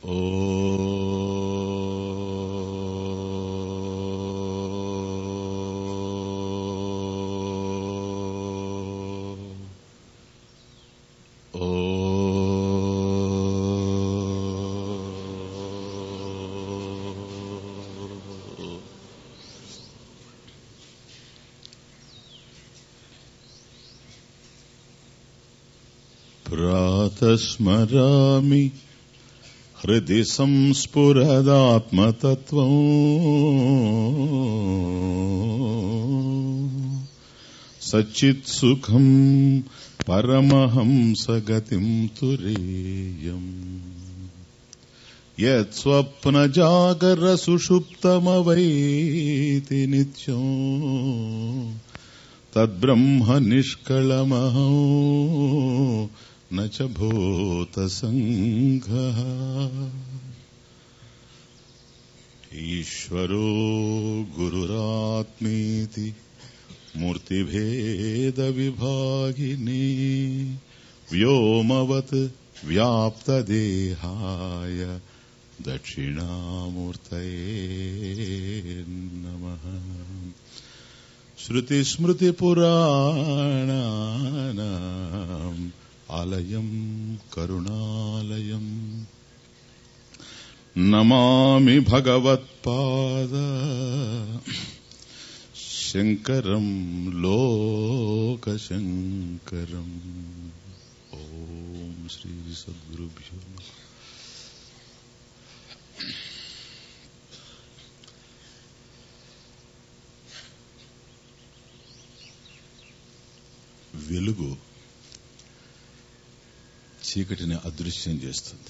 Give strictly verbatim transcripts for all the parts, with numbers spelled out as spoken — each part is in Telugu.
ఓ ప్రాతస్మరామి హృది సంస్ఫురదాత్మతత్వం సచ్చిత్సుఖం పరమహంసగతిం తురీయం యత్స్వప్నజాగరసుషుప్తమవైతి నిత్యం తద్బ్రహ్మ నిష్కళమహం నచ భూతసంఘః. ఈశ్వరో గురురాత్మేతి మూర్తిభేద విభాగినే వ్యోమవత్ వ్యాప్తదేహాయ దక్షిణామూర్తయే నమః. శృతిస్మృతిపురాణానాం ఆలయం కరుణాలయం నమామి భగవత్పాద శంకరం లోకశంకరం. ఓం శ్రీ సద్గురుభ్యో. వెలుగు చీకటిని అదృశ్యం చేస్తుంది.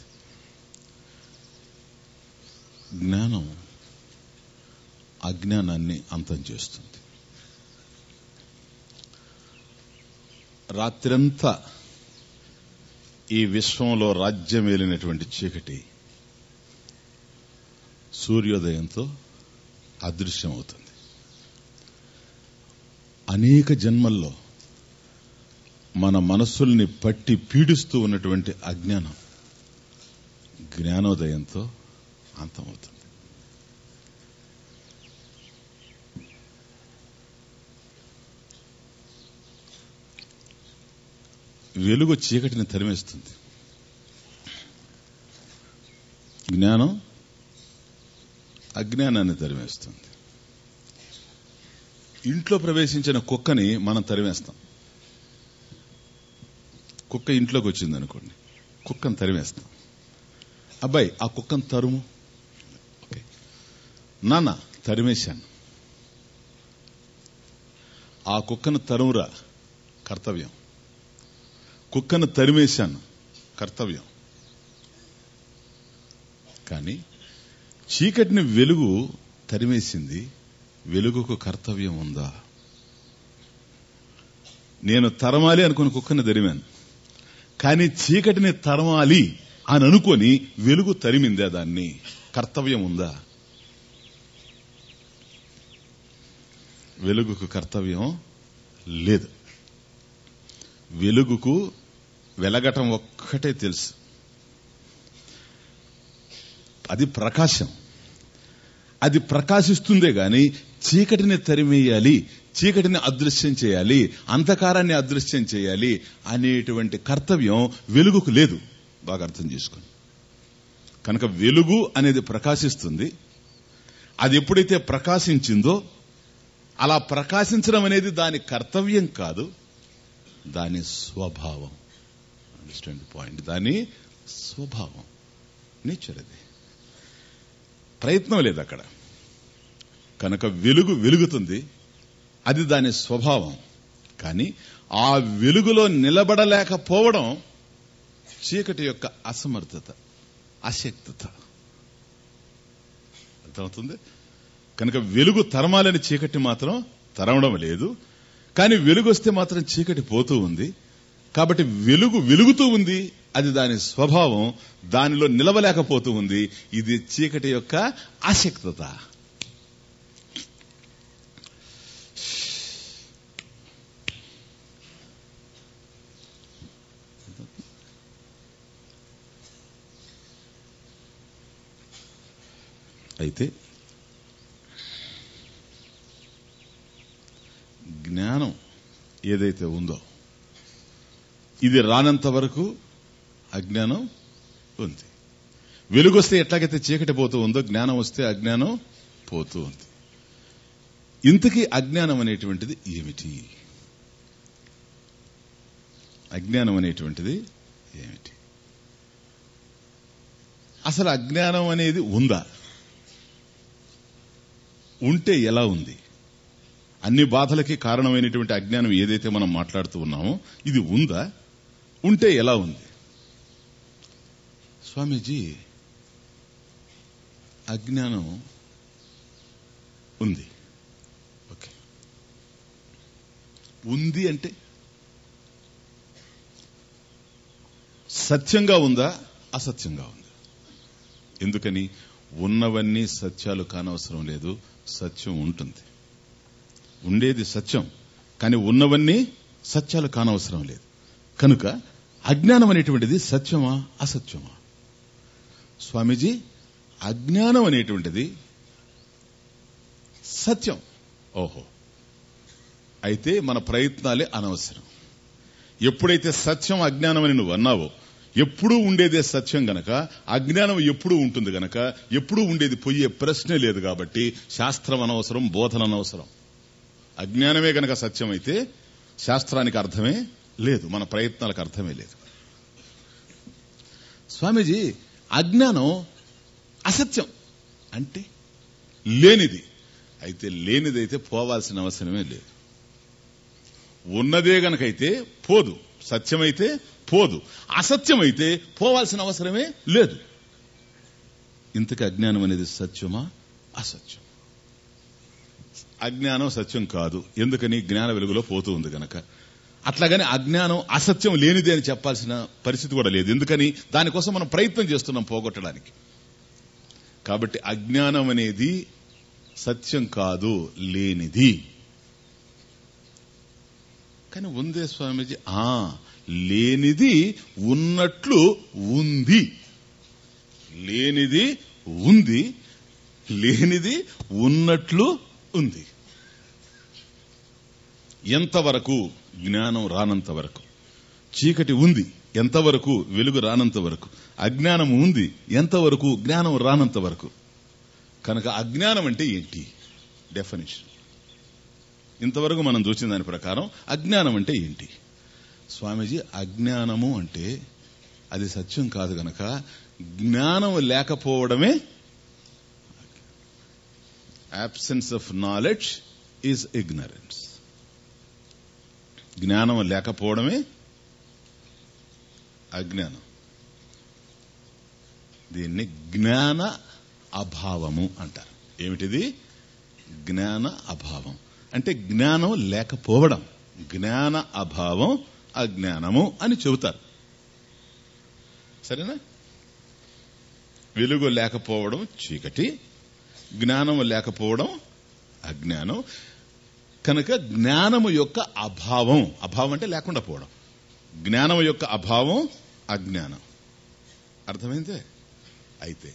జ్ఞానం అజ్ఞానాన్ని అంతం చేస్తుంది. రాత్రంతా ఈ విశ్వంలో రాజ్యమేలినటువంటి చీకటి సూర్యోదయంతో అదృశ్యమవుతుంది. అనేక జన్మల్లో మన మనస్సుల్ని పట్టి పీడిస్తూ ఉన్నటువంటి అజ్ఞానం జ్ఞానోదయంతో అంతమవుతుంది. వెలుగు చీకటిని తరిమేస్తుంది. జ్ఞానం అజ్ఞానాన్ని తరిమేస్తుంది. ఇంట్లో ప్రవేశించిన కుక్కని మనం తరిమేస్తాం. కుక్క ఇంట్లోకి వచ్చింది అనుకోండి, కుక్కను తరిమేస్తాం. అబ్బాయి ఆ కుక్కను తరుము. ఓకే, నాన్న తరిమేశాను. ఆ కుక్కను తరుమురా కర్తవ్యం. కుక్కను తరిమేశాను కర్తవ్యం. కానీ చీకటిని వెలుగు తరిమేసింది. వెలుగుకు కర్తవ్యం ఉందా? నేను తరమాలి అనుకుని కుక్కని తరిమాను, కానీ చీకటిని తరమాలి అని అనుకొని వెలుగు తరిమిందే, దాన్ని కర్తవ్యం ఉందా? వెలుగుకు కర్తవ్యం లేదు. వెలుగుకు వెలగటం ఒక్కటే తెలుసు, అది ప్రకాశం. అది ప్రకాశిస్తుందే గాని చీకటిని తరిమేయాలి, చీకటిని అదృశ్యం చేయాలి, అంధకారాన్ని అదృశ్యం చేయాలి అనేటువంటి కర్తవ్యం వెలుగుకు లేదు. బాగా అర్థం చేసుకోండి. కనుక వెలుగు అనేది ప్రకాశిస్తుంది. అది ఎప్పుడైతే ప్రకాశించిందో అలా ప్రకాశించడం అనేది దాని కర్తవ్యం కాదు, దాని స్వభావం. Understand the point. దాని స్వభావం, నేచర్. అది ప్రయత్నం లేదు అక్కడ. కనుక వెలుగు వెలుగుతుంది, అది దాని స్వభావం. కానీ ఆ వెలుగులో నిలబడలేకపోవడం చీకటి యొక్క అసమర్థత, అశక్తత. అర్థమవుతుంది? కనుక వెలుగు తరమాలని చీకటి మాత్రం తరమడం లేదు. కానీ వెలుగు వస్తే మాత్రం చీకటి పోతూ ఉంది. కాబట్టి వెలుగు వెలుగుతూ ఉంది, అది దాని స్వభావం. దానిలో నిలవలేకపోతూ ఉంది. ఇది చీకటి యొక్క అశక్తత. అయితే జ్ఞానం ఏదైతే ఉందో ఇది రానంత వరకు అజ్ఞానం ఉంది. వెలుగొస్తే ఎట్లాగైతే చీకటి పోతూ ఉందో జ్ఞానం వస్తే అజ్ఞానం పోతూ ఉంది. ఇంతకీ అజ్ఞానం అనేటువంటిది ఏమిటి? అజ్ఞానం అనేటువంటిది ఏమిటి? అసలు అజ్ఞానం అనేది ఉందా? ఉంటే ఎలా ఉంది? అన్ని బాధలకి కారణమైనటువంటి అజ్ఞానం ఏదైతే మనం మాట్లాడుతూ ఉన్నామో ఇది ఉందా? ఉంటే ఎలా ఉంది? స్వామీజీ, అజ్ఞానం ఉంది. ఓకే, ఉంది అంటే సత్యంగా ఉందా, అసత్యంగా ఉందా? ఎందుకని? ఉన్నవన్నీ సత్యాలు కానవసరం లేదు, సత్యం ఉంటుంది. ఉండేది సత్యం, కానీ ఉన్నవన్నీ సత్యాలు కానవసరం లేదు. కనుక అజ్ఞానం అనేటువంటిది సత్యమా, అసత్యమా? స్వామీజీ, అజ్ఞానం అనేటువంటిది సత్యం. ఓహో, అయితే మన ప్రయత్నాలే అనవసరం. ఎప్పుడైతే సత్యం అజ్ఞానం అని నువ్వు అన్నావో, ఎప్పుడూ ఉండేదే సత్యం గనక అజ్ఞానం ఎప్పుడూ ఉంటుంది గనక ఎప్పుడూ ఉండేది పోయే ప్రశ్నే లేదు. కాబట్టి శాస్త్రం అనవసరం, బోధన అనవసరం. అజ్ఞానమే గనక సత్యం అయితే శాస్త్రానికి అర్థమే లేదు, మన ప్రయత్నాలకు అర్థమే లేదు. స్వామీజీ, అజ్ఞానం అసత్యం అంటే లేనిది. అయితే లేనిదైతే పోవాల్సిన అవసరమే లేదు. ఉన్నదే గనకైతే పోదు, సత్యమైతే పోదు, అసత్యమైతే పోవాల్సిన అవసరమే లేదు. ఇంతకీ అజ్ఞానం అనేది సత్యమా, అసత్యం? అజ్ఞానం సత్యం కాదు. ఎందుకని? జ్ఞాన వెలుగులో పోతూ ఉంది గనక. అట్లాగని అజ్ఞానం అసత్యం లేనిదే అని చెప్పాల్సిన పరిస్థితి కూడా లేదు. ఎందుకని? దానికోసం మనం ప్రయత్నం చేస్తున్నాం పోగొట్టడానికి. కాబట్టి అజ్ఞానం అనేది సత్యం కాదు, లేనిది. కానీ ఉందే స్వామీజీ? ఆ లేనిది ఉన్నట్లు ఉంది. లేనిది ఉంది, లేనిది ఉన్నట్లు ఉంది. ఎంతవరకు? జ్ఞానం రానంత వరకు. చీకటి ఉంది ఎంతవరకు? వెలుగు రానంత వరకు. అజ్ఞానం ఉంది ఎంతవరకు? జ్ఞానం రానంత వరకు. కనుక అజ్ఞానం అంటే ఏంటి? డెఫినిషన్ ఇంతవరకు మనం చూసిన దాని ప్రకారం అజ్ఞానం అంటే ఏంటి? స్వామీజీ, అజ్ఞానము అంటే అది సత్యం కాదు గనక జ్ఞానం లేకపోవడమే. absence of knowledge is ignorance. జ్ఞానం లేకపోవడమే అజ్ఞానం. దీన్ని జ్ఞాన అభావము అంటారు. ఏమిటిది? జ్ఞాన అభావం అంటే జ్ఞానం లేకపోవడం. జ్ఞాన అభావం అజ్ఞానము అని చెబుతారు. సరేనా? వెలుగు లేకపోవడం చీకటి, జ్ఞానము లేకపోవడం అజ్ఞానం. కనుక జ్ఞానము యొక్క అభావం, అభావం అంటే లేకుండా పోవడం, జ్ఞానము యొక్క అభావం అజ్ఞానం. అర్థమైందే? అయితే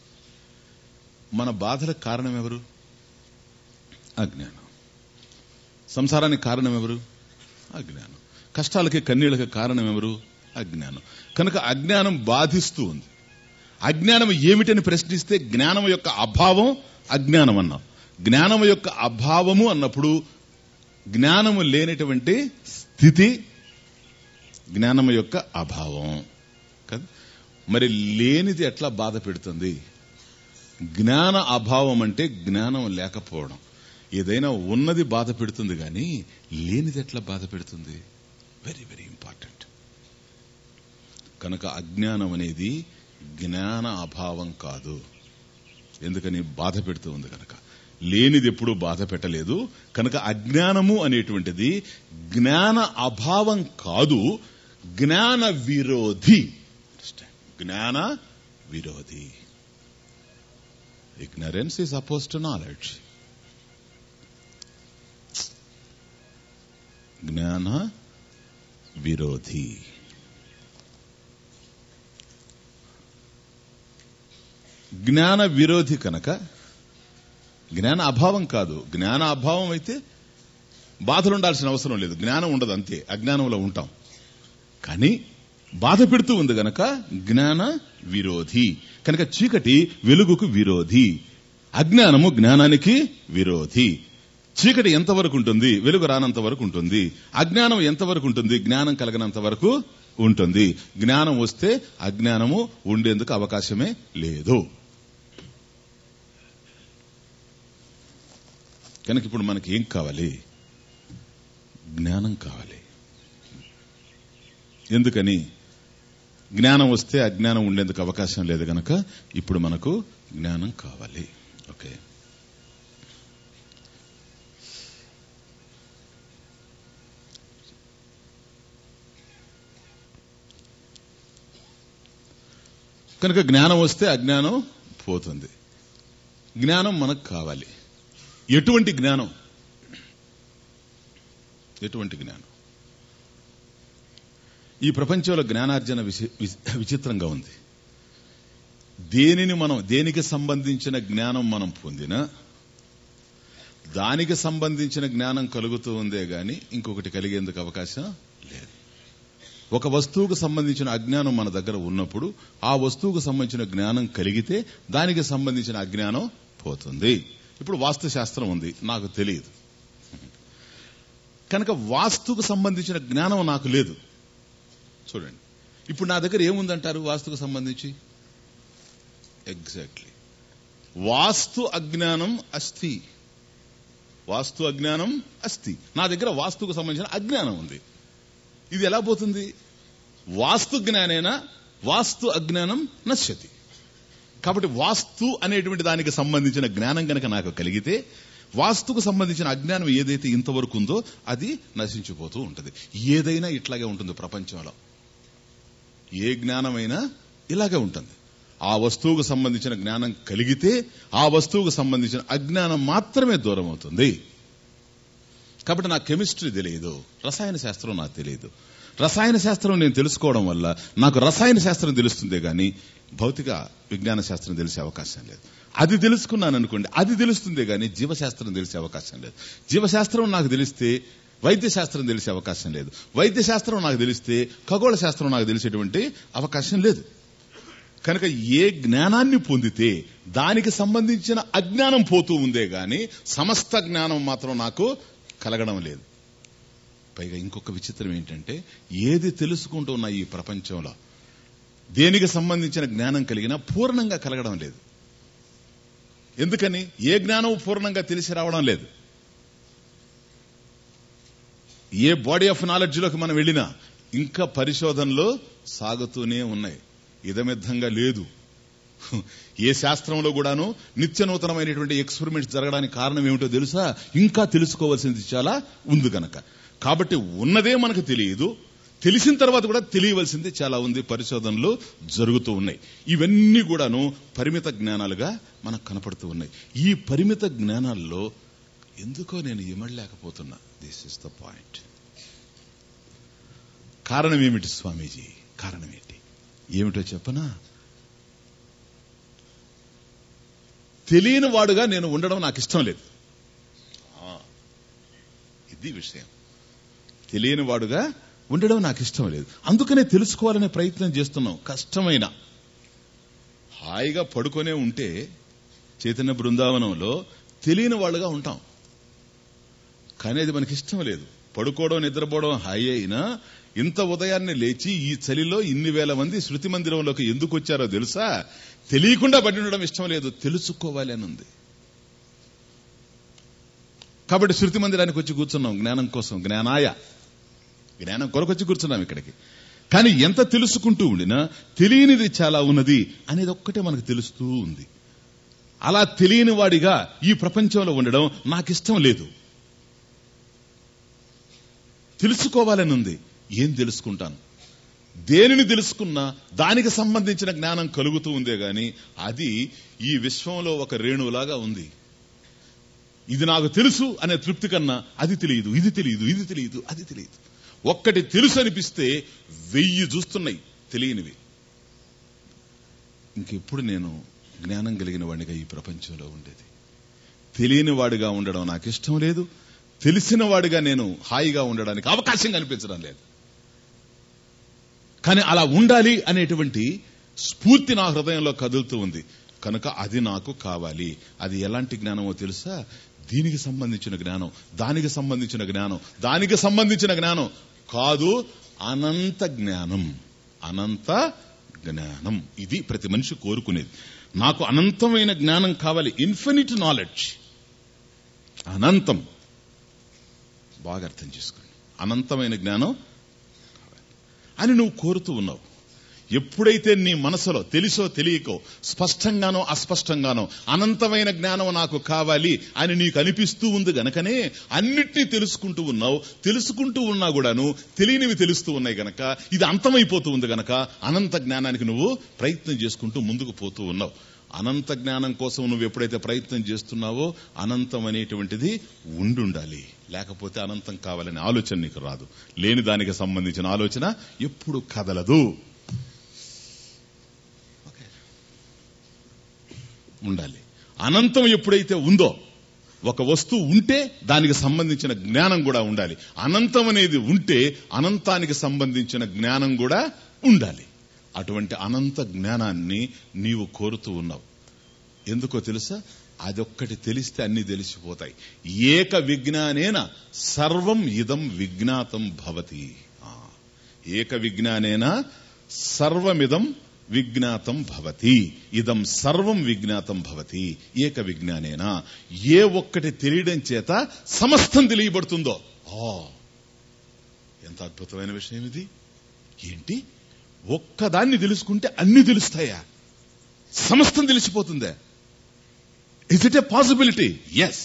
మన బాధలకు కారణం ఎవరు? అజ్ఞానం. సంసారానికి కారణం ఎవరు? అజ్ఞానం. కష్టాలకి కన్నీళ్ళకి కారణం ఎవరు? అజ్ఞానం. కనుక అజ్ఞానం బాధిస్తూ ఉంది. అజ్ఞానం ఏమిటని ప్రశ్నిస్తే జ్ఞానం యొక్క అభావం అజ్ఞానం అన్నాం. జ్ఞానం యొక్క అభావము అన్నప్పుడు జ్ఞానము లేనటువంటి స్థితి జ్ఞానము యొక్క అభావం కదా. మరి లేనిది ఎట్లా బాధ పెడుతుంది? జ్ఞాన అభావం అంటే జ్ఞానం లేకపోవడం. ఏదైనా ఉన్నది బాధ పెడుతుంది కానీ లేనిది ఎట్లా బాధ పెడుతుంది? Very very important. కనుక అజ్ఞానం అనేది జ్ఞాన అభావం కాదు. ఎందుకని? బాధ పెడుతూ ఉంది కనుక. లేనిది ఎప్పుడూ బాధ పెట్టలేదు కనుక అజ్ఞానము అనేటువంటిది జ్ఞాన అభావం కాదు, జ్ఞాన విరోధి. జ్ఞాన విరోధి. Ignorance is opposed to knowledge. జ్ఞాన విరోధి. జ్ఞాన విరోధి కనుక, జ్ఞాన అభావం కాదు, జ్ఞాన అభావం అయితే బాధలు ఉండాల్సిన అవసరం లేదు, జ్ఞానం ఉండదు, అంతే, అజ్ఞానంలో ఉంటాం. కానీ బాధ పెడుతూ ఉంది గనక జ్ఞాన విరోధి. కనుక చీకటి వెలుగుకు విరోధి, అజ్ఞానము జ్ఞానానికి విరోధి. చీకటి ఎంతవరకు ఉంటుంది? వెలుగు రానంత వరకు ఉంటుంది. అజ్ఞానం ఎంతవరకు ఉంటుంది? జ్ఞానం కలగనంత వరకు ఉంటుంది. జ్ఞానం వస్తే అజ్ఞానము ఉండేందుకు అవకాశమే లేదు. కనుక ఇప్పుడు మనకి ఏం కావాలి? జ్ఞానం కావాలి. ఎందుకని? జ్ఞానం వస్తే అజ్ఞానం ఉండేందుకు అవకాశం లేదు గనక ఇప్పుడు మనకు జ్ఞానం కావాలి. ఓకే, కనుక జ్ఞానం వస్తే అజ్ఞానం పోతుంది. జ్ఞానం మనకు కావాలి. ఎటువంటి జ్ఞానం? ఎటువంటి జ్ఞానం? ఈ ప్రపంచంలో జ్ఞానార్జన విచిత్రంగా ఉంది. దేనిని మనం, దేనికి సంబంధించిన జ్ఞానం మనం పొందినా దానికి సంబంధించిన జ్ఞానం కలుగుతూ ఉందే గాని ఇంకొకటి కలిగేందుకు అవకాశం లేదు. ఒక వస్తువుకు సంబంధించిన అజ్ఞానం మన దగ్గర ఉన్నప్పుడు ఆ వస్తువుకు సంబంధించిన జ్ఞానం కలిగితే దానికి సంబంధించిన అజ్ఞానం పోతుంది. ఇప్పుడు వాస్తు శాస్త్రం ఉంది, నాకు తెలియదు కనుక వాస్తుకు సంబంధించిన జ్ఞానం నాకు లేదు. చూడండి, ఇప్పుడు నా దగ్గర ఏముందంటారు వాస్తుకు సంబంధించి? ఎగ్జాక్ట్లీ వాస్తు అజ్ఞానం అస్తి. వాస్తు అజ్ఞానం అస్తి. నా దగ్గర వాస్తుకు సంబంధించిన అజ్ఞానం ఉంది. ఇది ఎలా పోతుంది? వాస్తు జ్ఞానేనా వాస్తు అజ్ఞానం నశ్యతి. కాబట్టి వాస్తు అనేటువంటి దానికి సంబంధించిన జ్ఞానం గనక నాకు కలిగితే వాస్తుకు సంబంధించిన అజ్ఞానం ఏదైతే ఇంతవరకు ఉందో అది నశించిపోతూ ఉంటుంది. ఏదైనా ఇట్లాగే ఉంటుంది ప్రపంచంలో. ఏ జ్ఞానమైనా ఇలాగే ఉంటుంది. ఆ వస్తువుకు సంబంధించిన జ్ఞానం కలిగితే ఆ వస్తువుకు సంబంధించిన అజ్ఞానం మాత్రమే దూరం అవుతుంది. కాబట్టి నాకు కెమిస్ట్రీ తెలియదు, రసాయన శాస్త్రం నాకు తెలియదు. రసాయన శాస్త్రం నేను తెలుసుకోవడం వల్ల నాకు రసాయన శాస్త్రం తెలుస్తుందే గాని భౌతిక విజ్ఞాన శాస్త్రం తెలిసే అవకాశం లేదు. అది తెలుసుకున్నాను అనుకోండి, అది తెలుస్తుందే గాని జీవశాస్త్రం తెలిసే అవకాశం లేదు. జీవశాస్త్రం నాకు తెలిస్తే వైద్య శాస్త్రం తెలిసే అవకాశం లేదు. వైద్య శాస్త్రం నాకు తెలిస్తే ఖగోళ శాస్త్రం నాకు తెలిసేటువంటి అవకాశం లేదు. కనుక ఏ జ్ఞానాన్ని పొందితే దానికి సంబంధించిన అజ్ఞానం పోతూ ఉందే గాని సమస్త జ్ఞానం మాత్రం నాకు కలగడం లేదు. పైగా ఇంకొక విచిత్రం ఏంటంటే, ఏది తెలుసుకుంటున్నా ఈ ప్రపంచంలో దేనికి సంబంధించిన జ్ఞానం కలిగినా పూర్ణంగా కలగడం లేదు. ఎందుకని? ఏ జ్ఞానం పూర్ణంగా తెలిసి రావడం లేదు. ఏ బాడీ ఆఫ్ నాలెడ్జ్ లోకి మనం వెళ్ళినా ఇంకా పరిశోధనలు సాగుతూనే ఉన్నాయి. ఇదమిద్దంగా లేదు. ఏ శాస్త్రంలో కూడాను నిత్య నూతనమైనటువంటి ఎక్స్పెరిమెంట్స్ జరగడానికి కారణం ఏమిటో తెలుసా? ఇంకా తెలుసుకోవాల్సింది చాలా ఉంది గనక. కాబట్టి ఉన్నదే మనకు తెలియదు, తెలిసిన తర్వాత కూడా తెలియవలసింది చాలా ఉంది. పరిశోధనలు జరుగుతూ ఉన్నాయి. ఇవన్నీ కూడాను పరిమిత జ్ఞానాలుగా మనకు కనపడుతూ ఉన్నాయి. ఈ పరిమిత జ్ఞానాల్లో ఎందుకో నేను ఇమడలేకపోతున్నా. This is the point. కారణం ఏమిటి స్వామీజీ? కారణం ఏంటి? ఏమిటో చెప్పనా? తెలియని వాడుగా నేను ఉండడం నాకు ఇష్టం లేదు. ఇది విషయం. తెలియని వాడుగా ఉండడం నాకు ఇష్టం లేదు. అందుకనే తెలుసుకోవాలనే ప్రయత్నం చేస్తున్నాం. కష్టమైన హాయిగా పడుకొనే ఉంటే చైతన్య బృందావనంలో తెలియని వాళ్ళుగా ఉంటాం. కానీ అది మనకి ఇష్టం లేదు. పడుకోవడం నిద్రపోవడం హాయి అయినా ఇంత ఉదయాన్నే లేచి ఈ చలిలో ఇన్ని వేల మంది శృతి మందిరంలోకి ఎందుకు వచ్చారో తెలుసా? తెలియకుండా పడి ఉండడం ఇష్టం లేదు, తెలుసుకోవాలి అని ఉంది. కాబట్టి శృతి మందిరానికి వచ్చి కూర్చున్నాం జ్ఞానం కోసం. జ్ఞానాయ, జ్ఞానం కొరకు వచ్చి కూర్చున్నాం ఇక్కడికి. కానీ ఎంత తెలుసుకుంటూ ఉండినా తెలియనిది చాలా ఉన్నది అనేది ఒక్కటే మనకు తెలుస్తూ ఉంది. అలా తెలియని వాడిగా ఈ ప్రపంచంలో ఉండడం నాకు ఇష్టం లేదు. తెలుసుకోవాలని ఉంది. ఏం తెలుసుకుంటాను? దేనిని తెలుసుకున్నా దానికి సంబంధించిన జ్ఞానం కలుగుతూ ఉందే గాని అది ఈ విశ్వంలో ఒక రేణువులాగా ఉంది. ఇది నాకు తెలుసు అనే తృప్తి కన్నా అది తెలియదు, ఇది తెలియదు, ఇది తెలియదు, అది తెలియదు. ఒక్కటి తెలుసు అనిపిస్తే వెయ్యి చూస్తున్నాయి తెలియనివి. ఇంకెప్పుడు నేను జ్ఞానం కలిగిన వాడిగా ఈ ప్రపంచంలో ఉండేది. తెలియని వాడిగా ఉండడం నాకు ఇష్టం లేదు, తెలిసిన వాడిగా నేను హాయిగా ఉండడానికి అవకాశం కనిపించడం లేదు. కానీ అలా ఉండాలి అనేటువంటి స్ఫూర్తి నా హృదయంలో కదులుతూ ఉంది కనుక అది నాకు కావాలి. అది ఎలాంటి జ్ఞానమో తెలుసా? దీనికి సంబంధించిన జ్ఞానం, దానికి సంబంధించిన జ్ఞానం, దానికి సంబంధించిన జ్ఞానం కాదు, అనంత జ్ఞానం. అనంత జ్ఞానం ఇది ప్రతి మనిషి కోరుకునేది. నాకు అనంతమైన జ్ఞానం కావాలి, ఇన్ఫినిట్ నాలెడ్జ్. అనంతం, బాగా అర్థం చేసుకోండి, అనంతమైన జ్ఞానం అని నువ్వు కోరుతూ ఉన్నావు. ఎప్పుడైతే నీ మనసులో తెలిసో తెలియకో, స్పష్టంగానో అస్పష్టంగానో అనంతమైన జ్ఞానం నాకు కావాలి అని నీకు అనిపిస్తూ ఉంది గనకనే అన్నిటినీ తెలుసుకుంటూ ఉన్నావు. తెలుసుకుంటూ ఉన్నా కూడాను తెలియనివి తెలుస్తూ ఉన్నాయి గనక ఇది అంతమైపోతూ ఉంది గనక అనంత జ్ఞానానికి నువ్వు ప్రయత్నం చేసుకుంటూ ముందుకు పోతూ ఉన్నావు. అనంత జ్ఞానం కోసం నువ్వు ఎప్పుడైతే ప్రయత్నం చేస్తున్నావో అనంతం అనేటువంటిది ఉండుండాలి, లేకపోతే అనంతం కావాలనే ఆలోచన నీకు రాదు. లేని దానికి సంబంధించిన ఆలోచన ఎప్పుడు కదలదు. ఉండాలి. అనంతం ఎప్పుడైతే ఉందో, ఒక వస్తువు ఉంటే దానికి సంబంధించిన జ్ఞానం కూడా ఉండాలి. అనంతం అనేది ఉంటే అనంతానికి సంబంధించిన జ్ఞానం కూడా ఉండాలి. అటువంటి అనంత జ్ఞానాన్ని నీవు కోరుతూ ఉన్నావు. ఎందుకో తెలుసా? అదొక్కటి తెలిస్తే అన్ని తెలిసిపోతాయి. ఏక విజ్ఞానేన సర్వం ఇదం విజ్ఞాతం భవతి. ఏక విజ్ఞానేన సర్వమిదం విజ్ఞాతం భవతి. ఇదం సర్వం విజ్ఞాతం భవతి ఏక విజ్ఞానేనా. ఏ ఒక్కటి తెలియడం చేత సమస్తం తెలియబడుతుందో. ఆ ఎంత అద్భుతమైన విషయం ఇది! ఏంటి, ఒక్కదాన్ని తెలుసుకుంటే అన్ని తెలుస్తాయా? సమస్తం తెలిసిపోతుందా? Is it a possibility? Yes.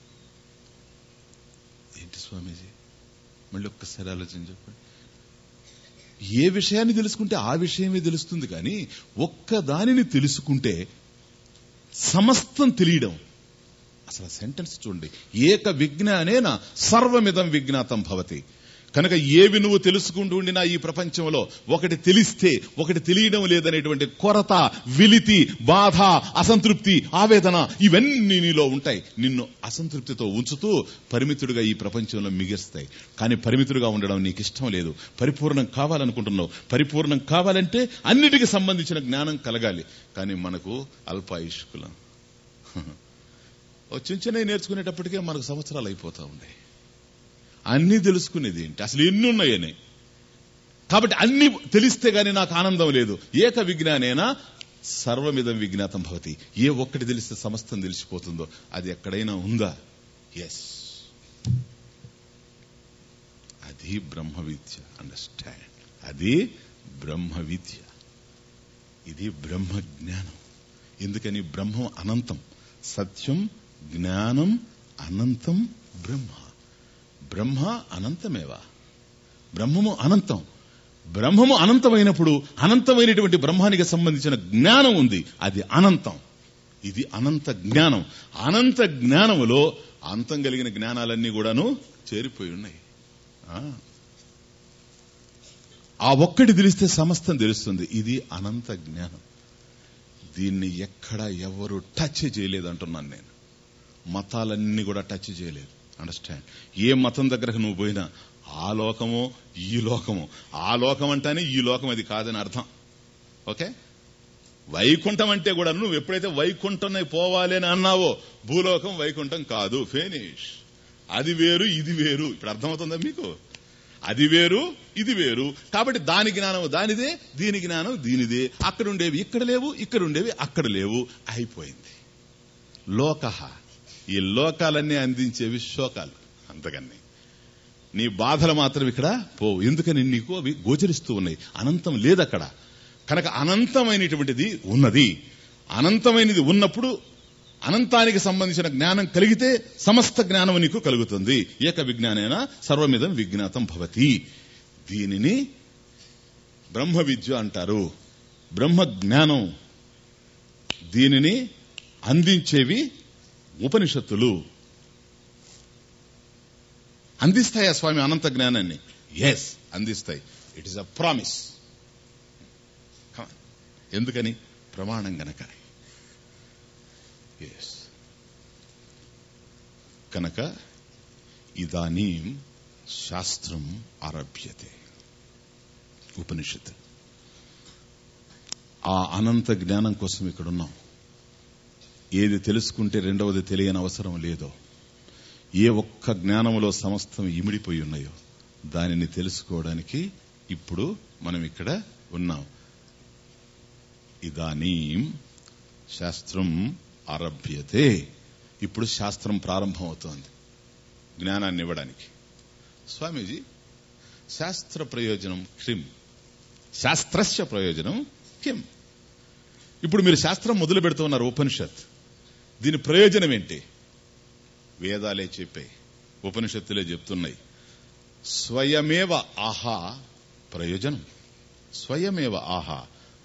ఏంటి స్వామీజీ, మళ్ళీ ఒక్కసారి ఆలోచన చెప్పండి. ఏ విషయాన్ని తెలుసుకుంటే ఆ విషయమే తెలుస్తుంది, కానీ ఒక్కదానిని తెలుసుకుంటే సమస్తం తెలియడం. అసలు సెంటెన్స్ చూడండి, ఏక విజ్ఞానేన సర్వమిదం విజ్ఞాతం భవతి. కనుక ఏవి నువ్వు తెలుసుకుంటూ ఉండినా ఈ ప్రపంచంలో ఒకటి తెలిస్తే ఒకటి తెలియడం లేదనేటువంటి కొరత, విలితి, బాధ, అసంతృప్తి, ఆవేదన ఇవన్నీ నీలో ఉంటాయి. నిన్ను అసంతృప్తితో ఉంచుతూ పరిమితుడిగా ఈ ప్రపంచంలో మిగిస్తాయి. కానీ పరిమితుడిగా ఉండడం నీకు ఇష్టం లేదు. పరిపూర్ణం కావాలనుకుంటున్నావు. పరిపూర్ణం కావాలంటే అన్నిటికీ సంబంధించిన జ్ఞానం కలగాలి. కానీ మనకు అల్పాయుష్కులం. చిన్న చిన్నవి నేర్చుకునేటప్పటికే మనకు సంవత్సరాలు అయిపోతా ఉన్నాయి. అన్ని తెలుసుకునేది ఏంటి, అసలు ఎన్ని ఉన్నాయని. కాబట్టి అన్ని తెలిస్తే గాని నాకు ఆనందం లేదు. ఏక విజ్ఞానేనా సర్వమిదం విజ్ఞాతం భవతి. ఏ ఒక్కటి తెలిస్తే సమస్తం తెలిసిపోతుందో అది ఎక్కడైనా ఉందా? ఎస్, అది బ్రహ్మ విద్య. అండర్స్టాండ్, అది బ్రహ్మ విద్య. ఇది బ్రహ్మ జ్ఞానం. ఎందుకని? బ్రహ్మం అనంతం, సత్యం, జ్ఞానం అనంతం. బ్రహ్మ బ్రహ్మ అనంతమేవా. బ్రహ్మము అనంతం. బ్రహ్మము అనంతమైనప్పుడు అనంతమైనటువంటి బ్రహ్మానికి సంబంధించిన జ్ఞానం ఉంది, అది అనంతం. ఇది అనంత జ్ఞానం. అనంత జ్ఞానములో అంతం కలిగిన జ్ఞానాలన్నీ కూడాను చేరిపోయి ఉన్నాయి. ఆ ఒక్కటి తెలిస్తే సమస్తం తెలుస్తుంది. ఇది అనంత జ్ఞానం. దీన్ని ఎక్కడ ఎవరు టచ్ చేయలేదు అంటున్నాను నేను. మతాలన్నీ కూడా టచ్ చేయలేదు. అండర్స్టాండ్. ఏ మతం దగ్గరకు నువ్వు పోయినా ఆ లోకమో ఈ లోకమో, ఆ లోకం అంటేనే ఈ లోకం అది కాదని అర్థం. ఓకే, వైకుంఠం అంటే కూడా నువ్వు ఎప్పుడైతే వైకుంఠం పోవాలి అని అన్నావో, భూలోకం వైకుంఠం కాదు, ఫినిష్. అది వేరు ఇది వేరు. ఇప్పుడు అర్థమవుతుందా మీకు? అది వేరు ఇది వేరు. కాబట్టి దాని జ్ఞానం దానిదే, దీని జ్ఞానం దీనిదే. అక్కడుండేవి ఇక్కడ లేవు, ఇక్కడుండేవి అక్కడ లేవు. అయిపోయింది. లోకః, ఈ లోకాలన్నీ అందించేవి శోకాలు. అంతకన్నీ నీ బాధలు మాత్రం ఇక్కడ పోవు. ఎందుకని? నీకు అవి గోచరిస్తూ ఉన్నాయి. అనంతం లేదక్కడ. కనుక అనంతమైనటువంటిది ఉన్నది. అనంతమైనది ఉన్నప్పుడు అనంతానికి సంబంధించిన జ్ఞానం కలిగితే సమస్త జ్ఞానం నీకు కలుగుతుంది. ఏక విజ్ఞానేన సర్వమిదం విజ్ఞాతం భవతి. దీనిని బ్రహ్మ విద్య అంటారు, బ్రహ్మ జ్ఞానం. దీనిని అందించేవి ఉపనిషత్తులు. అందిస్తాయా స్వామి అనంత జ్ఞానాన్ని? ఎస్, అందిస్తాయి. It is a promise. ఎందుకని? ప్రమాణం గనక. ఎస్. కనుక ఇదానీం శాస్త్రం ఆరభ్యతే. ఉపనిషత్తు ఆ అనంత జ్ఞానం కోసం ఇక్కడున్నాం. ఏది తెలుసుకుంటే రెండవది తెలియని అవసరం లేదో, ఏ ఒక్క జ్ఞానములో సమస్తం ఇమిడిపోయి ఉన్నాయో దానిని తెలుసుకోవడానికి ఇప్పుడు మనం ఇక్కడ ఉన్నాం. ఇదానీం శాస్త్రం ఆరభ్యతే. ఇప్పుడు శాస్త్రం ప్రారంభం అవుతోంది జ్ఞానాన్ని ఇవ్వడానికి. స్వామీజీ, శాస్త్ర ప్రయోజనం కిం? శాస్త్రస్య ప్రయోజనం కిం? ఇప్పుడు మీరు శాస్త్రం మొదలు పెడుతున్నారు, ఉపనిషత్. దీని ప్రయోజనం ఏంటి? వేదాలే చెప్పాయి, ఉపనిషత్తులే చెప్తున్నాయి. స్వయమేవ ఆహా ప్రయోజనం. స్వయమేవ ఆహా.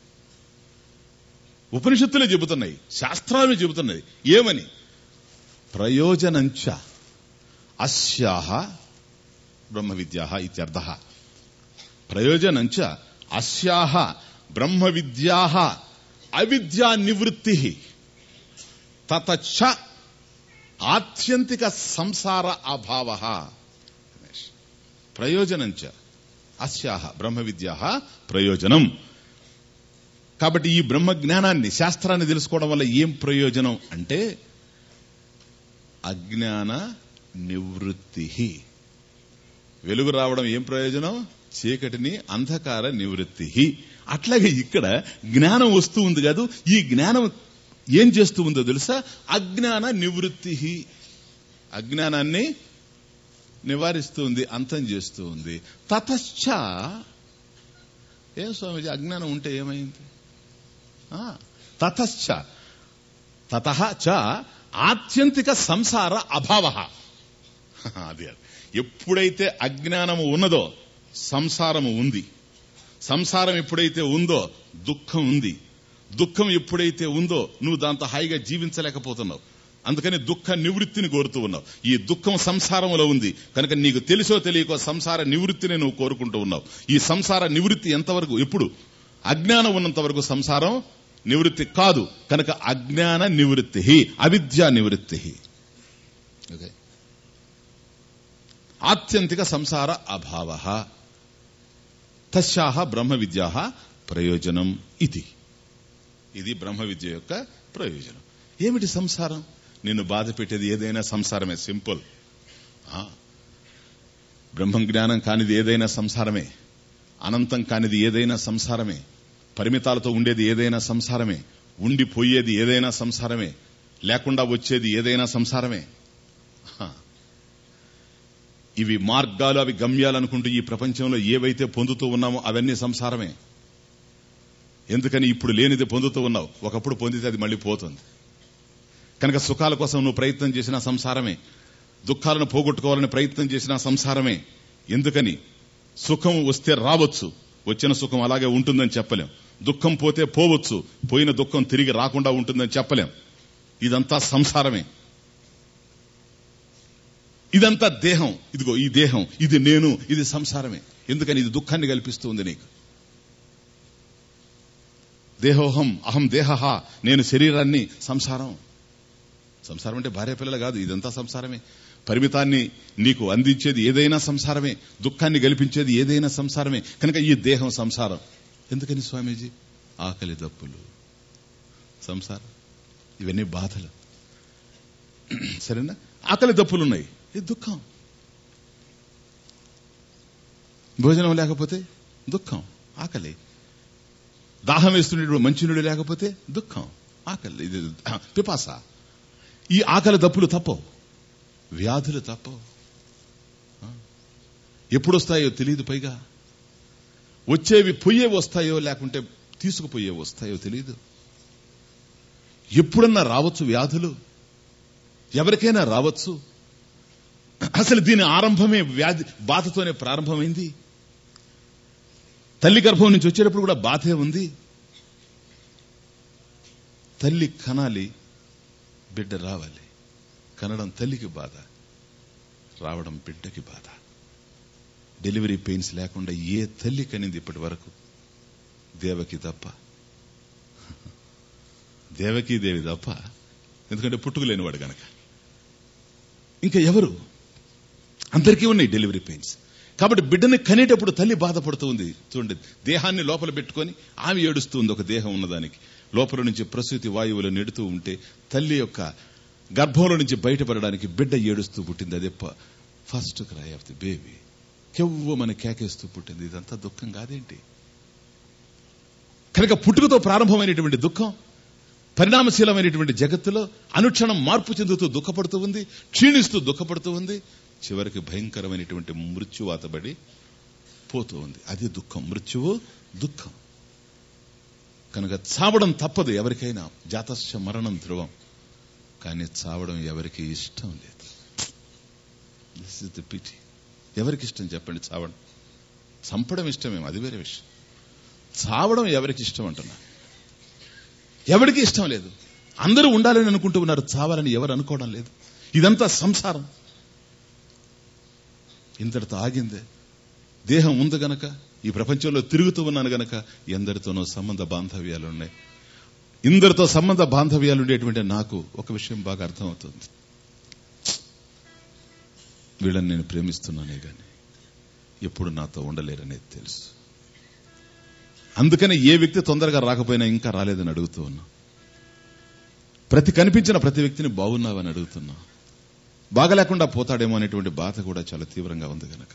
ఉపనిషత్తులే చెబుతున్నాయి, శాస్త్రాలు చెబుతున్నాయి. ఏమని? ప్రయోజనంచ అస్యాహ బ్రహ్మ విద్యాః ఇత్యర్థః. ప్రయోజనంచ అస్యాహ బ్రహ్మ విద్యాః అవిద్యా నివృత్తిః తతచ్చ ఆత్యంతిక సంసార అభావః. ప్రయోజనంచ అస్యాహ బ్రహ్మ విద్యాః ప్రయోజనం. కాబట్టి ఈ బ్రహ్మ జ్ఞానాన్ని, శాస్త్రాన్ని తెలుసుకోవడం వల్ల ఏం ప్రయోజనం అంటే అజ్ఞాన నివృత్తి. వెలుగు రావడం ఏం ప్రయోజనం? చీకటిని అంధకార నివృత్తి. అట్లాగే ఇక్కడ జ్ఞానం వస్తూ ఉంది కాదు, ఈ జ్ఞానం ఏం చేస్తూ ఉందో తెలుసా? అజ్ఞాన నివృత్తి. అజ్ఞానాన్ని నివారిస్తూ ఉంది, అంతం చేస్తూ ఉంది. తతశ్చ, ఏం స్వామీజీ అజ్ఞానం ఉంటే ఏమైంది? తతశ్చ తతః చ ఆత్యంతిక సంసార అభావ. అది ఎప్పుడైతే అజ్ఞానము ఉన్నదో సంసారము ఉంది. సంసారం ఎప్పుడైతే ఉందో దుఃఖం ఉంది. దుఃఖం ఎప్పుడైతే ఉందో నువ్వు దాంతో హాయిగా జీవించలేకపోతున్నావు. అందుకని దుఃఖ నివృత్తిని కోరుతూ ఉన్నావు. ఈ దుఃఖం సంసారంలో ఉంది కనుక నీకు తెలుసో తెలియకో సంసార నివృత్తిని నువ్వు కోరుకుంటూ ఉన్నావు. ఈ సంసార నివృత్తి ఎంతవరకు? ఎప్పుడు? అజ్ఞానం ఉన్నంత వరకు సంసారం నివృత్తి కాదు. కనుక అజ్ఞాన నివృత్తి, అవిద్యా నివృత్తి. ఓకే. ఆత్యంతిక సంసార అభావ తస్యాహ బ్రహ్మ విద్యాః ప్రయోజనం ఇది. ఇది బ్రహ్మ విద్య యొక్క ప్రయోజనం. ఏమిటి సంసారం? నిన్ను బాధ పెట్టేది ఏదైనా సంసారమే. సింపుల్. బ్రహ్మ జ్ఞానం కానిది ఏదైనా సంసారమే. అనంతం కానిది ఏదైనా సంసారమే. పరిమితాలతో ఉండేది ఏదైనా సంసారమే. ఉండిపోయేది ఏదైనా సంసారమే. లేకుండా వచ్చేది ఏదైనా సంసారమే. ఇవి మార్గాలు, అవి గమ్యాలు అనుకుంటూ ఈ ప్రపంచంలో ఏవైతే పొందుతూ ఉన్నామో అవన్నీ సంసారమే. ఎందుకని ఇప్పుడు లేనిది పొందుతూ ఉన్నావు. ఒకప్పుడు పొందితే అది మళ్ళీ పోతుంది. కనుక సుఖాల కోసం నువ్వు ప్రయత్నం చేసినా సంసారమే. దుఃఖాలను పోగొట్టుకోవాలని ప్రయత్నం చేసినా సంసారమే. ఎందుకని? సుఖం వస్తే రావచ్చు, వచ్చిన సుఖం అలాగే ఉంటుందని చెప్పలేం. దుఃఖం పోతే పోవచ్చు, పోయిన దుఃఖం తిరిగి రాకుండా ఉంటుందని చెప్పలేం. ఇదంతా సంసారమే. ఇదంతా దేహం. ఇదిగో ఈ దేహం, ఇది నేను, ఇది సంసారమే. ఎందుకని? ఇది దుఃఖాన్ని కల్పిస్తుంది నీకు. దేహోహం అహం దేహః, నేను శరీరాన్ని. సంసారం. సంసారం అంటే భార్య పిల్లలు కాదు, ఇదంతా సంసారమే. పరిమితాన్ని నీకు అందించేది ఏదైనా సంసారమే. దుఃఖాన్ని గెలిపించేది ఏదైనా సంసారమే. కనుక ఈ దేహం సంసారం. ఎందుకని స్వామీజీ? ఆకలి దప్పులు సంసారం, ఇవన్నీ బాధలు. సరేనా? ఆకలి దప్పులున్నాయి, ఇది దుఃఖం. భోజనం లేకపోతే దుఃఖం, ఆకలి. దాహం వేస్తుండే మంచినీళ్ళు లేకపోతే దుఃఖం, ఆకలి, ఇది పిపాస. ఈ ఆకలి దప్పులు తప్పవు, వ్యాధులు తప్పవు. ఎప్పుడొస్తాయో తెలియదు. పైగా వచ్చేవి పొయ్యేవి వస్తాయో లేకుంటే తీసుకుపోయేవి వస్తాయో తెలియదు. ఎప్పుడన్నా రావచ్చు వ్యాధులు, ఎవరికైనా రావచ్చు. అసలు దీని ఆరంభమే వ్యాధి బాధతోనే ప్రారంభమైంది. తల్లి గర్భం నుంచి వచ్చేటప్పుడు కూడా బాధే ఉంది. తల్లి కనాలి, బిడ్డ రావాలి. కనడం తల్లికి బాధ, రావడం బిడ్డకి బాధ. డెలివరీ పెయిన్స్ లేకుండా ఏ తల్లి కనింది ఇప్పటి వరకు? దేవకి తప్ప, దేవకీ దేవి తప్ప ఎందుకంటే పుట్టుకు లేనివాడు గనక. ఇంకా ఎవరు? అందరికీ ఉన్నాయి డెలివరీ పెయిన్స్. కాబట్టి బిడ్డని కనేటప్పుడు తల్లి బాధపడుతూ ఉంది. చూడండి, దేహాన్ని లోపల పెట్టుకొని ఆమె ఏడుస్తూ ఉంది. ఒక దేహం ఉన్నదానికి లోపల నుంచి ప్రసూతి వాయువులు నెడుతూ ఉంటే తల్లి యొక్క గర్భంలో నుంచి బయటపడడానికి బిడ్డ ఏడుస్తూ పుట్టింది. అదే first cry of the baby. కెవ్వ మన కేకేస్తూ పుట్టింది. ఇదంతా దుఃఖం కాదేంటి? కనుక పుట్టుకతో ప్రారంభమైనటువంటి దుఃఖం పరిణామశీలమైనటువంటి జగత్తులో అనుక్షణం మార్పు చెందుతూ దుఃఖపడుతూ ఉంది, క్షీణిస్తూ దుఃఖపడుతూ ఉంది, చివరికి భయంకరమైనటువంటి మృత్యువాతబడి పోతూ ఉంది. అది దుఃఖం. మృత్యువు దుఃఖం. కనుక చావడం తప్పదు ఎవరికైనా. జాతస్య మరణం ధ్రువం. కానీ చావడం ఎవరికి ఇష్టం లేదు. This is the pity. ఎవరికి ఇష్టం చెప్పండి చావడం? చంపడం ఇష్టమేమో, అది వేరే విషయం. చావడం ఎవరికి ఇష్టం అంటున్నా? ఎవరికి ఇష్టం లేదు. అందరూ ఉండాలని అనుకుంటూ ఉన్నారు, చావాలని ఎవరు అనుకోవడం లేదు. ఇదంతా సంసారం. ఇంతటితో ఆగిందే. దేహం ఉంది గనక, ఈ ప్రపంచంలో తిరుగుతూ ఉన్నాను గనక ఎందరితోనో సంబంధ బాంధవ్యాలు ఉన్నాయి. ఇందరితో సంబంధ బాంధవ్యాలు ఉండేటువంటి నాకు ఒక విషయం బాగా అర్థమవుతుంది. వీళ్ళని నేను ప్రేమిస్తున్నానే గాని ఎప్పుడు నాతో ఉండలేరనేది తెలుసు. అందుకని ఏ వ్యక్తి తొందరగా రాకపోయినా ఇంకా రాలేదని అడుగుతూ ఉన్నా. ప్రతి కనిపించిన ప్రతి వ్యక్తిని బాగున్నావని అడుగుతున్నా. బాగలేకుండా పోతాడేమో అనేటువంటి బాధ కూడా చాలా తీవ్రంగా ఉంది గనక.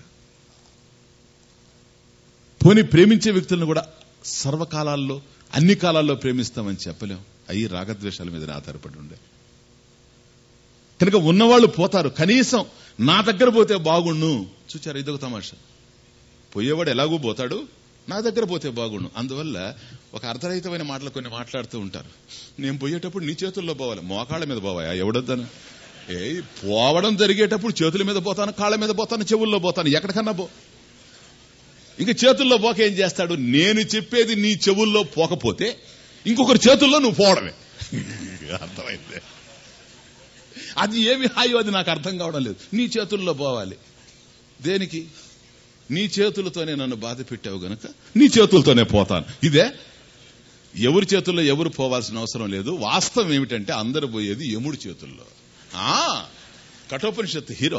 పోనీ ప్రేమించే వ్యక్తులను కూడా సర్వకాలాల్లో అన్ని కాలాల్లో ప్రేమిస్తామని చెప్పలేం. అయ్యి రాగద్వేషాల మీద ఆధారపడి ఉండే కనుక ఉన్నవాళ్లు పోతారు. కనీసం నా దగ్గర పోతే బాగుండు. చూచారు, ఇదొక తమాషా. పోయేవాడు ఎలాగూ పోతాడు, నా దగ్గర పోతే బాగుండు. అందువల్ల ఒక అర్థరహితమైన మాటలు కొన్ని మాట్లాడుతూ ఉంటారు. నేను పోయేటప్పుడు నీ చేతుల్లో పోవాలి, మోకాళ్ళ మీద పోవాయా? ఎవడొద్దాను? ఏ పోవడం జరిగేటప్పుడు చేతుల మీద పోతాను, కాళ్ళ మీద పోతాను, చెవుల్లో పోతాను, ఎక్కడికన్నా పో. ఇంకా చేతుల్లో పోక ఏం చేస్తాడు? నేను చెప్పేది నీ చెవుల్లో పోకపోతే ఇంకొకరి చేతుల్లో నువ్వు పోవడమే. అర్థమైందే? అది ఏమి హాయో అది నాకు అర్థం కావడం లేదు. నీ చేతుల్లో పోవాలి దేనికి? నీ చేతులతోనే నన్ను బాధ పెట్టావు గనక నీ చేతులతోనే పోతాను. ఇదే? ఎవరి చేతుల్లో ఎవరు పోవాల్సిన అవసరం లేదు. వాస్తవం ఏమిటంటే అందరు పోయేది యముడి చేతుల్లో. ఆ కఠోపనిషత్తు హీరో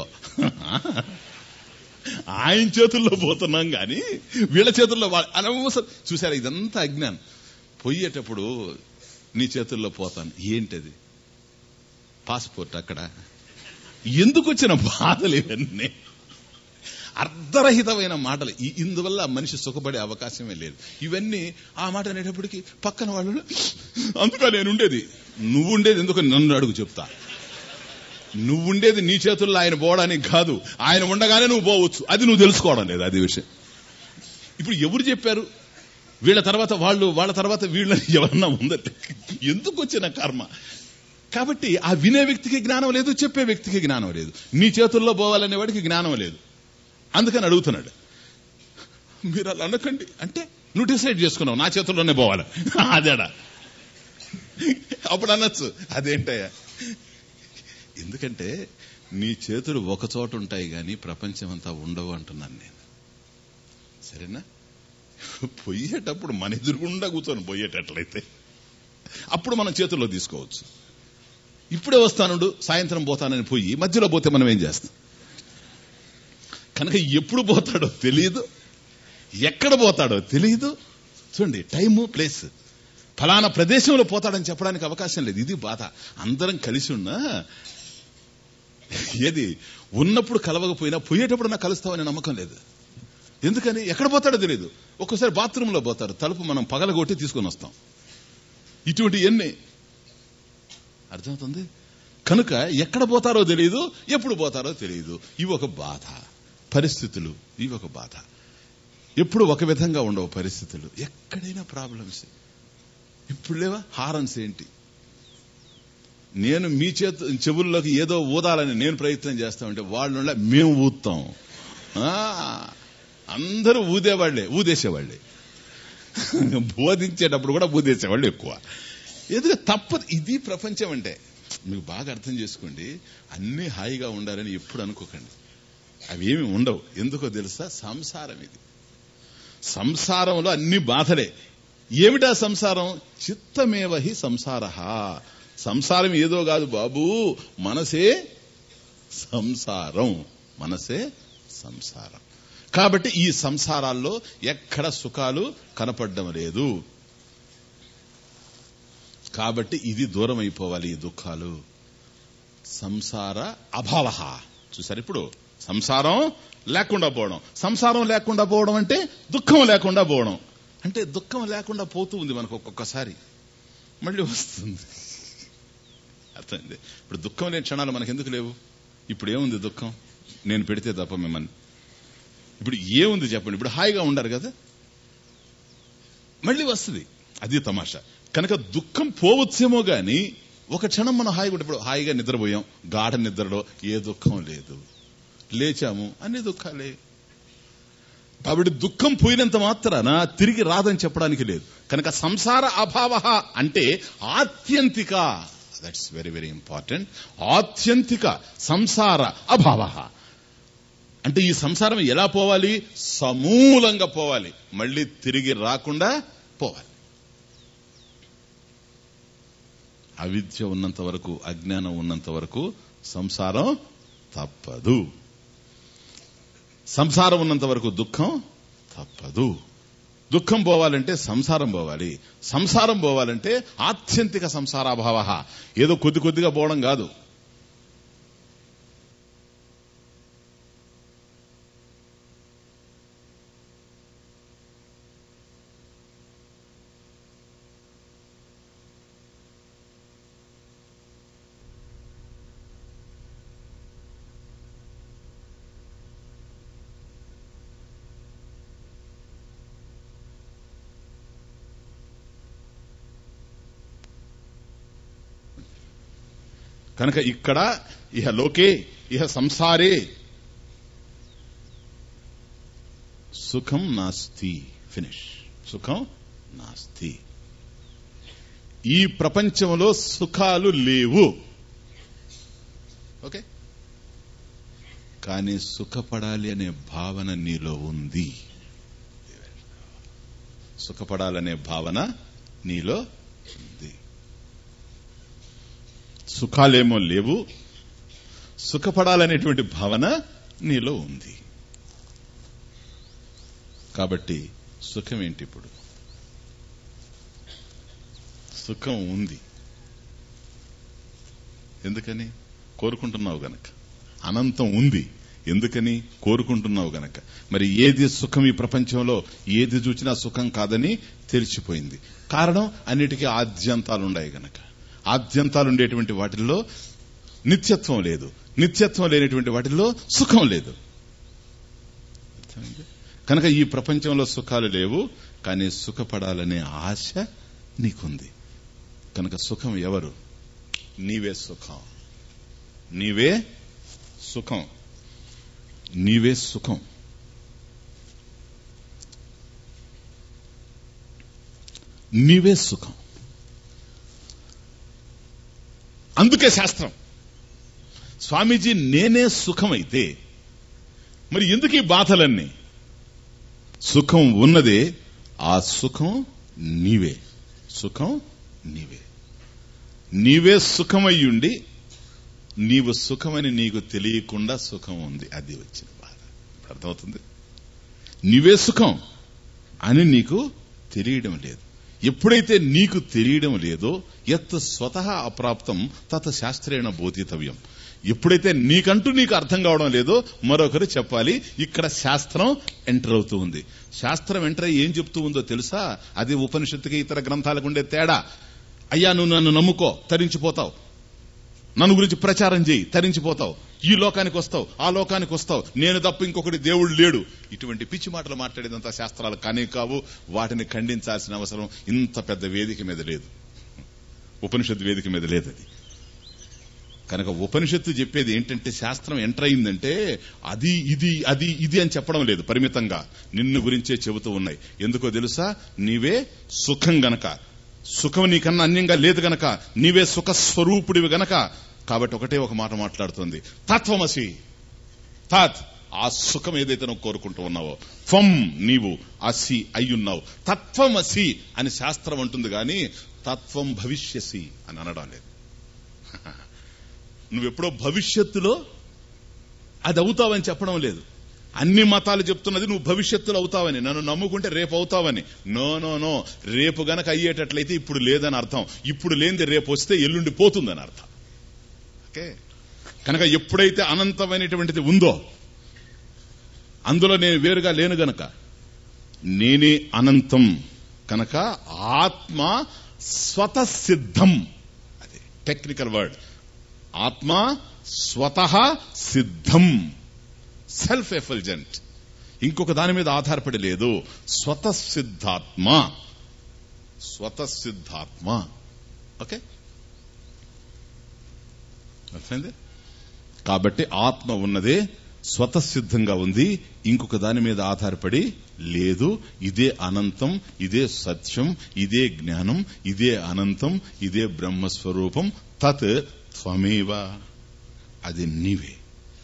ఆయన చేతుల్లో పోతున్నాం గాని వీళ్ళ చేతుల్లో అనవసరం. చూసారా, ఇదంతా అజ్ఞానం. పోయేటప్పుడు నీ చేతుల్లో పోతాను. ఏంటది? పాస్పోర్ట్. అక్కడ ఎందుకు వచ్చిన బాధలు ఇవన్నీ? అర్ధరహితమైన మాటలు. ఇందువల్ల మనిషి సుఖపడే అవకాశమే లేదు. ఇవన్నీ ఆ మాట అనేటప్పటికీ పక్కన వాళ్ళు అందుక నేనుండేది. నువ్వుండేది ఎందుకు నన్ను అడుగు చెప్తా. నువ్వుండేది నీ చేతుల్లో ఆయన పోవడానికి కాదు, ఆయన ఉండగానే నువ్వు పోవచ్చు. అది నువ్వు తెలుసుకోవడం లేదు. అది విషయం. ఇప్పుడు ఎవరు చెప్పారు? వీళ్ళ తర్వాత వాళ్ళు, వాళ్ళ తర్వాత వీళ్ళని ఎవరన్నా ఉందంటే ఎందుకు వచ్చిన కర్మ? కాబట్టి ఆ వినే వ్యక్తికి జ్ఞానం లేదు, చెప్పే వ్యక్తికి జ్ఞానం లేదు. నీ చేతుల్లో పోవాలనే వాడికి జ్ఞానం లేదు. అందుకని అడుగుతున్నాడు. మీరు అలా అనకండి అంటే నువ్వు డిసైడ్ చేసుకున్నావు నా చేతుల్లోనే పోవాలి. అదేడా? అప్పుడు అనొచ్చు అదేంటయ్యా? ఎందుకంటే నీ చేతులు ఒక చోట ఉంటాయి గాని ప్రపంచం అంతా ఉండవు అంటున్నాను నేను. సరేనా? పోయేటప్పుడు మన ఎదురుగుండా కూర్చొని పోయేటట్లయితే అప్పుడు మనం చేతుల్లో తీసుకోవచ్చు. ఇప్పుడే వస్తానుండు, సాయంత్రం పోతానని పోయి మధ్యలో పోతే మనం ఏం చేస్తాం? కనుక ఎప్పుడు పోతాడో తెలియదు, ఎక్కడ పోతాడో తెలియదు. చూడండి, టైము ప్లేస్. ఫలానా ప్రదేశంలో పోతాడని చెప్పడానికి అవకాశం లేదు. ఇది బాధ. అందరం కలిసి ఉన్నా ఏది ఉన్నప్పుడు కలవకపోయినా పోయేటప్పుడు నాకు కలుస్తామనే నమ్మకం లేదు. ఎందుకని? ఎక్కడ పోతాడో తెలియదు. ఒక్కోసారి బాత్రూంలో పోతారు, తలుపు మనం పగలగొట్టి తీసుకొని వస్తాం. ఇటువంటి ఎన్ని అర్థమవుతుంది. కనుక ఎక్కడ పోతారో తెలియదు, ఎప్పుడు పోతారో తెలియదు. ఇవి ఒక బాధ. పరిస్థితులు ఇవి ఒక బాధ. ఎప్పుడు ఒక విధంగా ఉండవు పరిస్థితులు. ఎక్కడైనా ప్రాబ్లమ్స్. ఇప్పుడు లేవా హారన్స్ ఏంటి? నేను మీ చేతు చెవుల్లోకి ఏదో ఊదాలని నేను ప్రయత్నం చేస్తా ఉంటే వాళ్ళు మేము ఊదుతాం. అందరూ ఊదేవాళ్లే, ఊదేసేవాళ్లే. బోధించేటప్పుడు కూడా ఊదేసేవాళ్ళు ఎక్కువ. ఎందుకు తప్పదు. ఇది ప్రపంచం అంటే. మీకు బాగా అర్థం చేసుకోండి. అన్ని హాయిగా ఉండాలని ఎప్పుడు అనుకోకండి. అవి ఏమి ఉండవు. ఎందుకో తెలుసా? సంసారం ఇది. సంసారంలో అన్ని బాధలే. ఏమిటా సంసారం? చిత్తమేవహి సంసార. సంసారం ఏదో కాదు బాబు, మనసే సంసారం, మనసే సంసారం. కాబట్టి ఈ సంసారాల్లో ఎక్కడ సుఖాలు కనపడడం లేదు. కాబట్టి ఇది దూరం అయిపోవాలి, ఈ దుఃఖాలు. సంసార అభావ. చూసారు, ఇప్పుడు సంసారం లేకుండా పోవడం, సంసారం లేకుండా పోవడం అంటే దుఃఖం లేకుండా పోవడం. అంటే దుఃఖం లేకుండా పోతూ ఉంది మనకు, ఒక్కొక్కసారి మళ్ళీ వస్తుంది. అర్థమైంది? ఇప్పుడు దుఃఖం లేని క్షణాలు మనకు ఎందుకు లేవు? ఇప్పుడు ఏముంది దుఃఖం? నేను పెడితే తప్ప మిమ్మల్ని. ఇప్పుడు ఏముంది చెప్పండి? ఇప్పుడు హాయిగా ఉండారు కదా, మళ్ళీ వస్తుంది. అది తమాషా. కనుక దుఃఖం పోవచ్చేమో గాని ఒక క్షణం మనం హాయిగా ఉంటే, ఇప్పుడు హాయిగా నిద్రపోయాం, గాఢ నిద్రలో ఏ దుఃఖం లేదు, లేచాము, అన్ని దుఃఖాలే. కాబట్టి దుఃఖం పోయినంత మాత్రాన తిరిగి రాదని చెప్పడానికి లేదు. కనుక సంసార అభావ అంటే ఆత్యంతిక, దట్స్ వెరీ వెరీ ఇంపార్టెంట్. ఆత్యంతిక సంసార అభావ అంటే ఈ సంసారం ఎలా పోవాలి? సమూలంగా పోవాలి, మళ్ళీ తిరిగి రాకుండా పోవాలి. అవిద్య ఉన్నంత వరకు, అజ్ఞానం ఉన్నంత వరకు సంసారం తప్పదు. సంసారం ఉన్నంత వరకు దుఃఖం తప్పదు. దుఃఖం పోవాలంటే సంసారం పోవాలి, సంసారం పోవాలంటే ఆత్యంతిక సంసారాభావ. ఏదో కొద్ది కొద్దిగా పోవడం కాదు. కనుక ఇక్కడ ఇహ లోకే ఇహ సంసారే సుఖం నాస్తి. ఫినిష్. సుఖం నాస్తి. ఈ ప్రపంచంలో సుఖాలు లేవు. ఓకే, కానీ సుఖపడాలి అనే భావన నీలో ఉంది. సుఖపడాలనే భావన నీలో ఉంది. సుఖాలేమో లేవు, సుఖపడాలనేటువంటి భావన నీలో ఉంది. కాబట్టి సుఖం ఏంటి? ఇప్పుడు సుఖం ఉంది. ఎందుకని? కోరుకుంటున్నావు గనక. అనంతం ఉంది, ఎందుకని? కోరుకుంటున్నావు గనక. మరి ఏది సుఖం ఈ ప్రపంచంలో? ఏది చూచినా సుఖం కాదని తెలిసిపోయింది. కారణం, అన్నిటికీ ఆద్యంతాలున్నాయి గనక. ఆద్యంతాలు ఉండేటువంటి వాటిల్లో నిత్యత్వం లేదు, నిత్యత్వం లేనటువంటి వాటిల్లో సుఖం లేదు. కనుక ఈ ప్రపంచంలో సుఖాలు లేవు, కానీ సుఖపడాలనే ఆశ నీకుంది. కనుక సుఖం ఎవరు? నీవే సుఖం, నీవే సుఖం, నీవే సుఖం. నీవే సుఖం. అందుకే శాస్త్రం, స్వామీజీ నేనే సుఖమైతే మరి ఎందుకు ఈ బాధలన్నీ? సుఖం ఉన్నదే, ఆ సుఖం నీవే. సుఖం నీవే. నీవే సుఖమయ్యుండి నీవు సుఖమని నీకు తెలియకుండా సుఖం ఉంది. అది వచ్చిన బాధ. అర్థమవుతుంది? నీవే సుఖం అని నీకు తెలియడం లేదు. ఎప్పుడైతే నీకు తెలియడం లేదో, యత్ స్వతః అప్రాప్తం తత్ శాస్త్రేణ బోధితవ్యం. ఎప్పుడైతే నీకంటూ నీకు అర్థం కావడం లేదో మరొకరు చెప్పాలి. ఇక్కడ శాస్త్రం ఎంటర్ అవుతూ ఉంది. శాస్త్రం ఎంటర్ అయ్యి ఏం చెప్తూ ఉందో తెలుసా? అది ఉపనిషత్తుకి ఇతర గ్రంథాలకు ఉండే తేడా. అయ్యా నువ్వు నన్ను నమ్ముకో, తరించిపోతావు. నన్ను గురించి ప్రచారం చేయి, తరించిపోతావు. ఈ లోకానికి వస్తావు, ఆ లోకానికి వస్తావు, నేను తప్ప ఇంకొకటి దేవుడు లేడు. ఇటువంటి పిచ్చి మాటలు మాట్లాడేదంతా శాస్త్రాలు కానే కావు. వాటిని ఖండించాల్సిన అవసరం ఇంత పెద్ద వేదిక మీద లేదు, ఉపనిషత్తు వేదిక మీద లేదు అది. కనుక ఉపనిషత్తు చెప్పేది ఏంటంటే, శాస్త్రం ఎంటర్ అయిందంటే అది ఇది అది ఇది అని చెప్పడం లేదు, పరిమితంగా నిన్ను గురించే చెబుతూ ఉన్నాయి. ఎందుకో తెలుసా? నీవే సుఖం గనక, సుఖం నీకన్నా అన్యంగా లేదు గనక, నీవే సుఖ స్వరూపుడివి గనక. కాబట్టి ఒకటే ఒక మాట మాట్లాడుతుంది, తత్వమసి. తత్, ఆ సుఖం ఏదైతే నువ్వు కోరుకుంటూ ఉన్నావో, త్వం నీవు, అసి అయ్యున్నావు. తత్వమసి అని శాస్త్రం అంటుంది గాని తత్వం భవిష్యసి అని అనడం లేదు. నువ్వెప్పుడో భవిష్యత్తులో అది అవుతావని చెప్పడం లేదు. అన్ని మతాలు చెప్తున్నది నువ్వు భవిష్యత్తులో అవుతావని, నన్ను నమ్ముకుంటే రేపు అవుతావని. నో నో నో రేపు గనక అయ్యేటట్లయితే ఇప్పుడు లేదని అర్థం. ఇప్పుడు లేనిది రేపు వస్తే ఎల్లుండి పోతుందని అర్థం. ఓకే, కనుక ఎప్పుడైతే అనంతమైనటువంటిది ఉందో అందులో నేను వేరుగా లేను గనక నేనే అనంతం కనుక ఆత్మ స్వతసిద్ధం. అది టెక్నికల్ వర్డ్. ఆత్మ స్వతః సిద్ధం, సెల్ఫ్ ఎఫల్జెంట్, ఇంకొక దాని మీద ఆధారపడి లేదు. స్వతసిద్ధాత్మ, స్వతసిద్ధాత్మ. ఓకే, అర్థమైంది? కాబట్టి ఆత్మ ఉన్నదే స్వతసిద్ధంగా ఉంది, ఇంకొక దాని మీద ఆధారపడి లేదు. ఇదే అనంతం, ఇదే సత్యం, ఇదే జ్ఞానం, ఇదే అనంతం, ఇదే బ్రహ్మస్వరూపం. తత్ త్వమేవ, అది నీవే.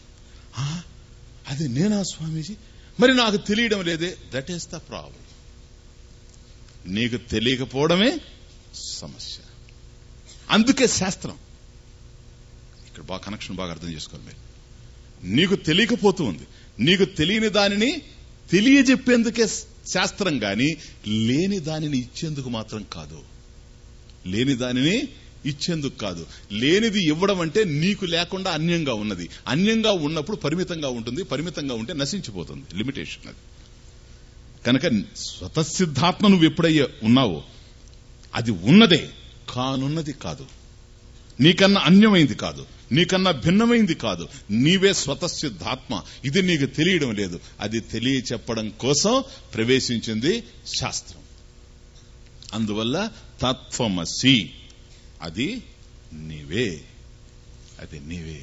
అది నేనా స్వామీజీ? మరి నాకు తెలియడం లేదే. That is the problem. నీకు తెలియకపోవడమే సమస్య. అందుకే శాస్త్రం. ఇక్కడ బాగా కనెక్షన్ బాగా అర్థం చేసుకోవాలి మీరు. నీకు తెలియకపోతూ ఉంది. నీకు తెలియని దానిని తెలియజెప్పేందుకే శాస్త్రం గాని లేని దానిని ఇచ్చేందుకు మాత్రం కాదు. లేని దానిని ఇచ్చేందుకు కాదు. లేనిది ఇవ్వడం అంటే నీకు లేకుండా అన్యంగా ఉన్నది. అన్యంగా ఉన్నప్పుడు పరిమితంగా ఉంటుంది, పరిమితంగా ఉంటే నశించిపోతుంది. లిమిటేషన్ అది. కనుక స్వతసిద్ధాత్మ నువ్వు ఎప్పుడయ్యే ఉన్నావో అది ఉన్నదే, కానున్నది కాదు. నీకన్నా అన్యమైంది కాదు, నీకన్నా భిన్నమైంది కాదు. నీవే స్వతసిద్ధాత్మ. ఇది నీకు తెలియడం లేదు. అది తెలియచెప్పడం కోసం ప్రవేశించింది శాస్త్రం. అందువల్ల తత్వమసి, అది నీవే, అది నీవే.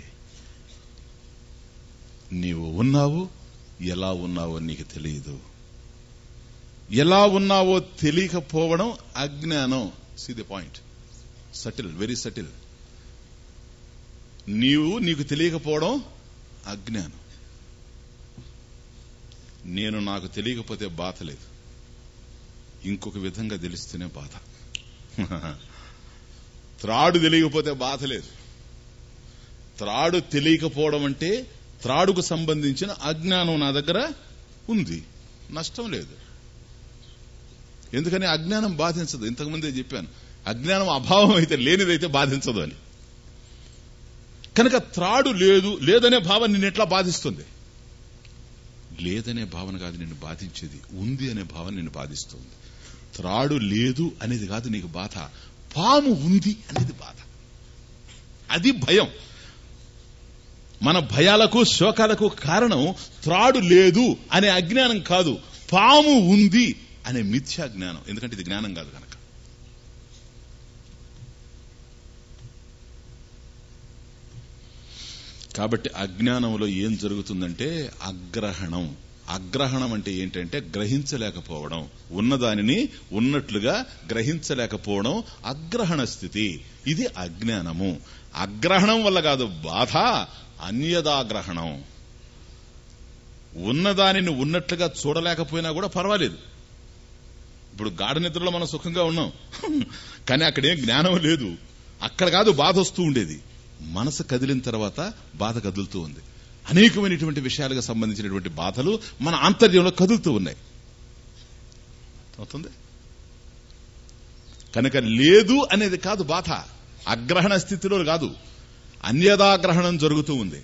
నీవు ఉన్నావు, ఎలా ఉన్నావో నీకు తెలియదు. ఎలా ఉన్నావో తెలియకపోవడం అజ్ఞానం. See the point. Subtle, very subtle. నీవు నీకు తెలియకపోవడం అజ్ఞానం. నేను నాకు తెలియకపోతే బాధ లేదు, ఇంకొక విధంగా తెలిస్తేనే బాధ. త్రాడు తెలియకపోతే బాధ లేదు. త్రాడు తెలియకపోవడం అంటే త్రాడుకు సంబంధించిన అజ్ఞానం నా దగ్గర ఉంది, నష్టం లేదు. ఎందుకని అజ్ఞానం బాధించదు. ఇంతకుముందే చెప్పాను, అజ్ఞానం అభావం అయితే, లేనిదైతే బాధించదు అని. కనుక త్రాడు లేదు, లేదనే భావన నిన్ను ఎట్లా బాధిస్తుంది? లేదనే భావన కాదు నిన్ను బాధించేది, ఉంది అనే భావన నిన్ను బాధిస్తుంది. త్రాడు లేదు అనేది కాదు నీకు బాధ, పాము ఉంది అనేది బాధ. అది భయం. మన భయాలకు శోకాలకు కారణం త్రాడు లేదు అనే అజ్ఞానం కాదు, పాము ఉంది అనే మిథ్యా జ్ఞానం. ఎందుకంటే ఇది జ్ఞానం కాదు కనుక. కాబట్టి అజ్ఞానంలో ఏం జరుగుతుందంటే అగ్రహణం. అగ్రహణం అంటే ఏంటంటే గ్రహించలేకపోవడం, ఉన్నదానిని ఉన్నట్లుగా గ్రహించలేకపోవడం అగ్రహణ స్థితి. ఇది అజ్ఞానము. అగ్రహణం వల్ల కాదు బాధ, అన్యదాగ్రహణం. ఉన్నదానిని ఉన్నట్లుగా చూడలేకపోయినా కూడా పర్వాలేదు. ఇప్పుడు గాఢ నిద్రలో మనం సుఖంగా ఉన్నాం, కానీ అక్కడేం జ్ఞానం లేదు. అక్కడ కాదు బాధ వస్తూ ఉండేది, మనసు కదిలిన తర్వాత బాధ కదులుతూ ఉంది. అనేకమైనటువంటి విషయాలకు సంబంధించినటువంటి బాధలు మన ఆంతర్యంలో కదులుతూ ఉన్నాయి. అవుతుంది. కనుక లేదు అనేది కాదు బాధ, అగ్రహణ స్థితిలో కాదు, అన్యదాగ్రహణం జరుగుతూ ఉంది.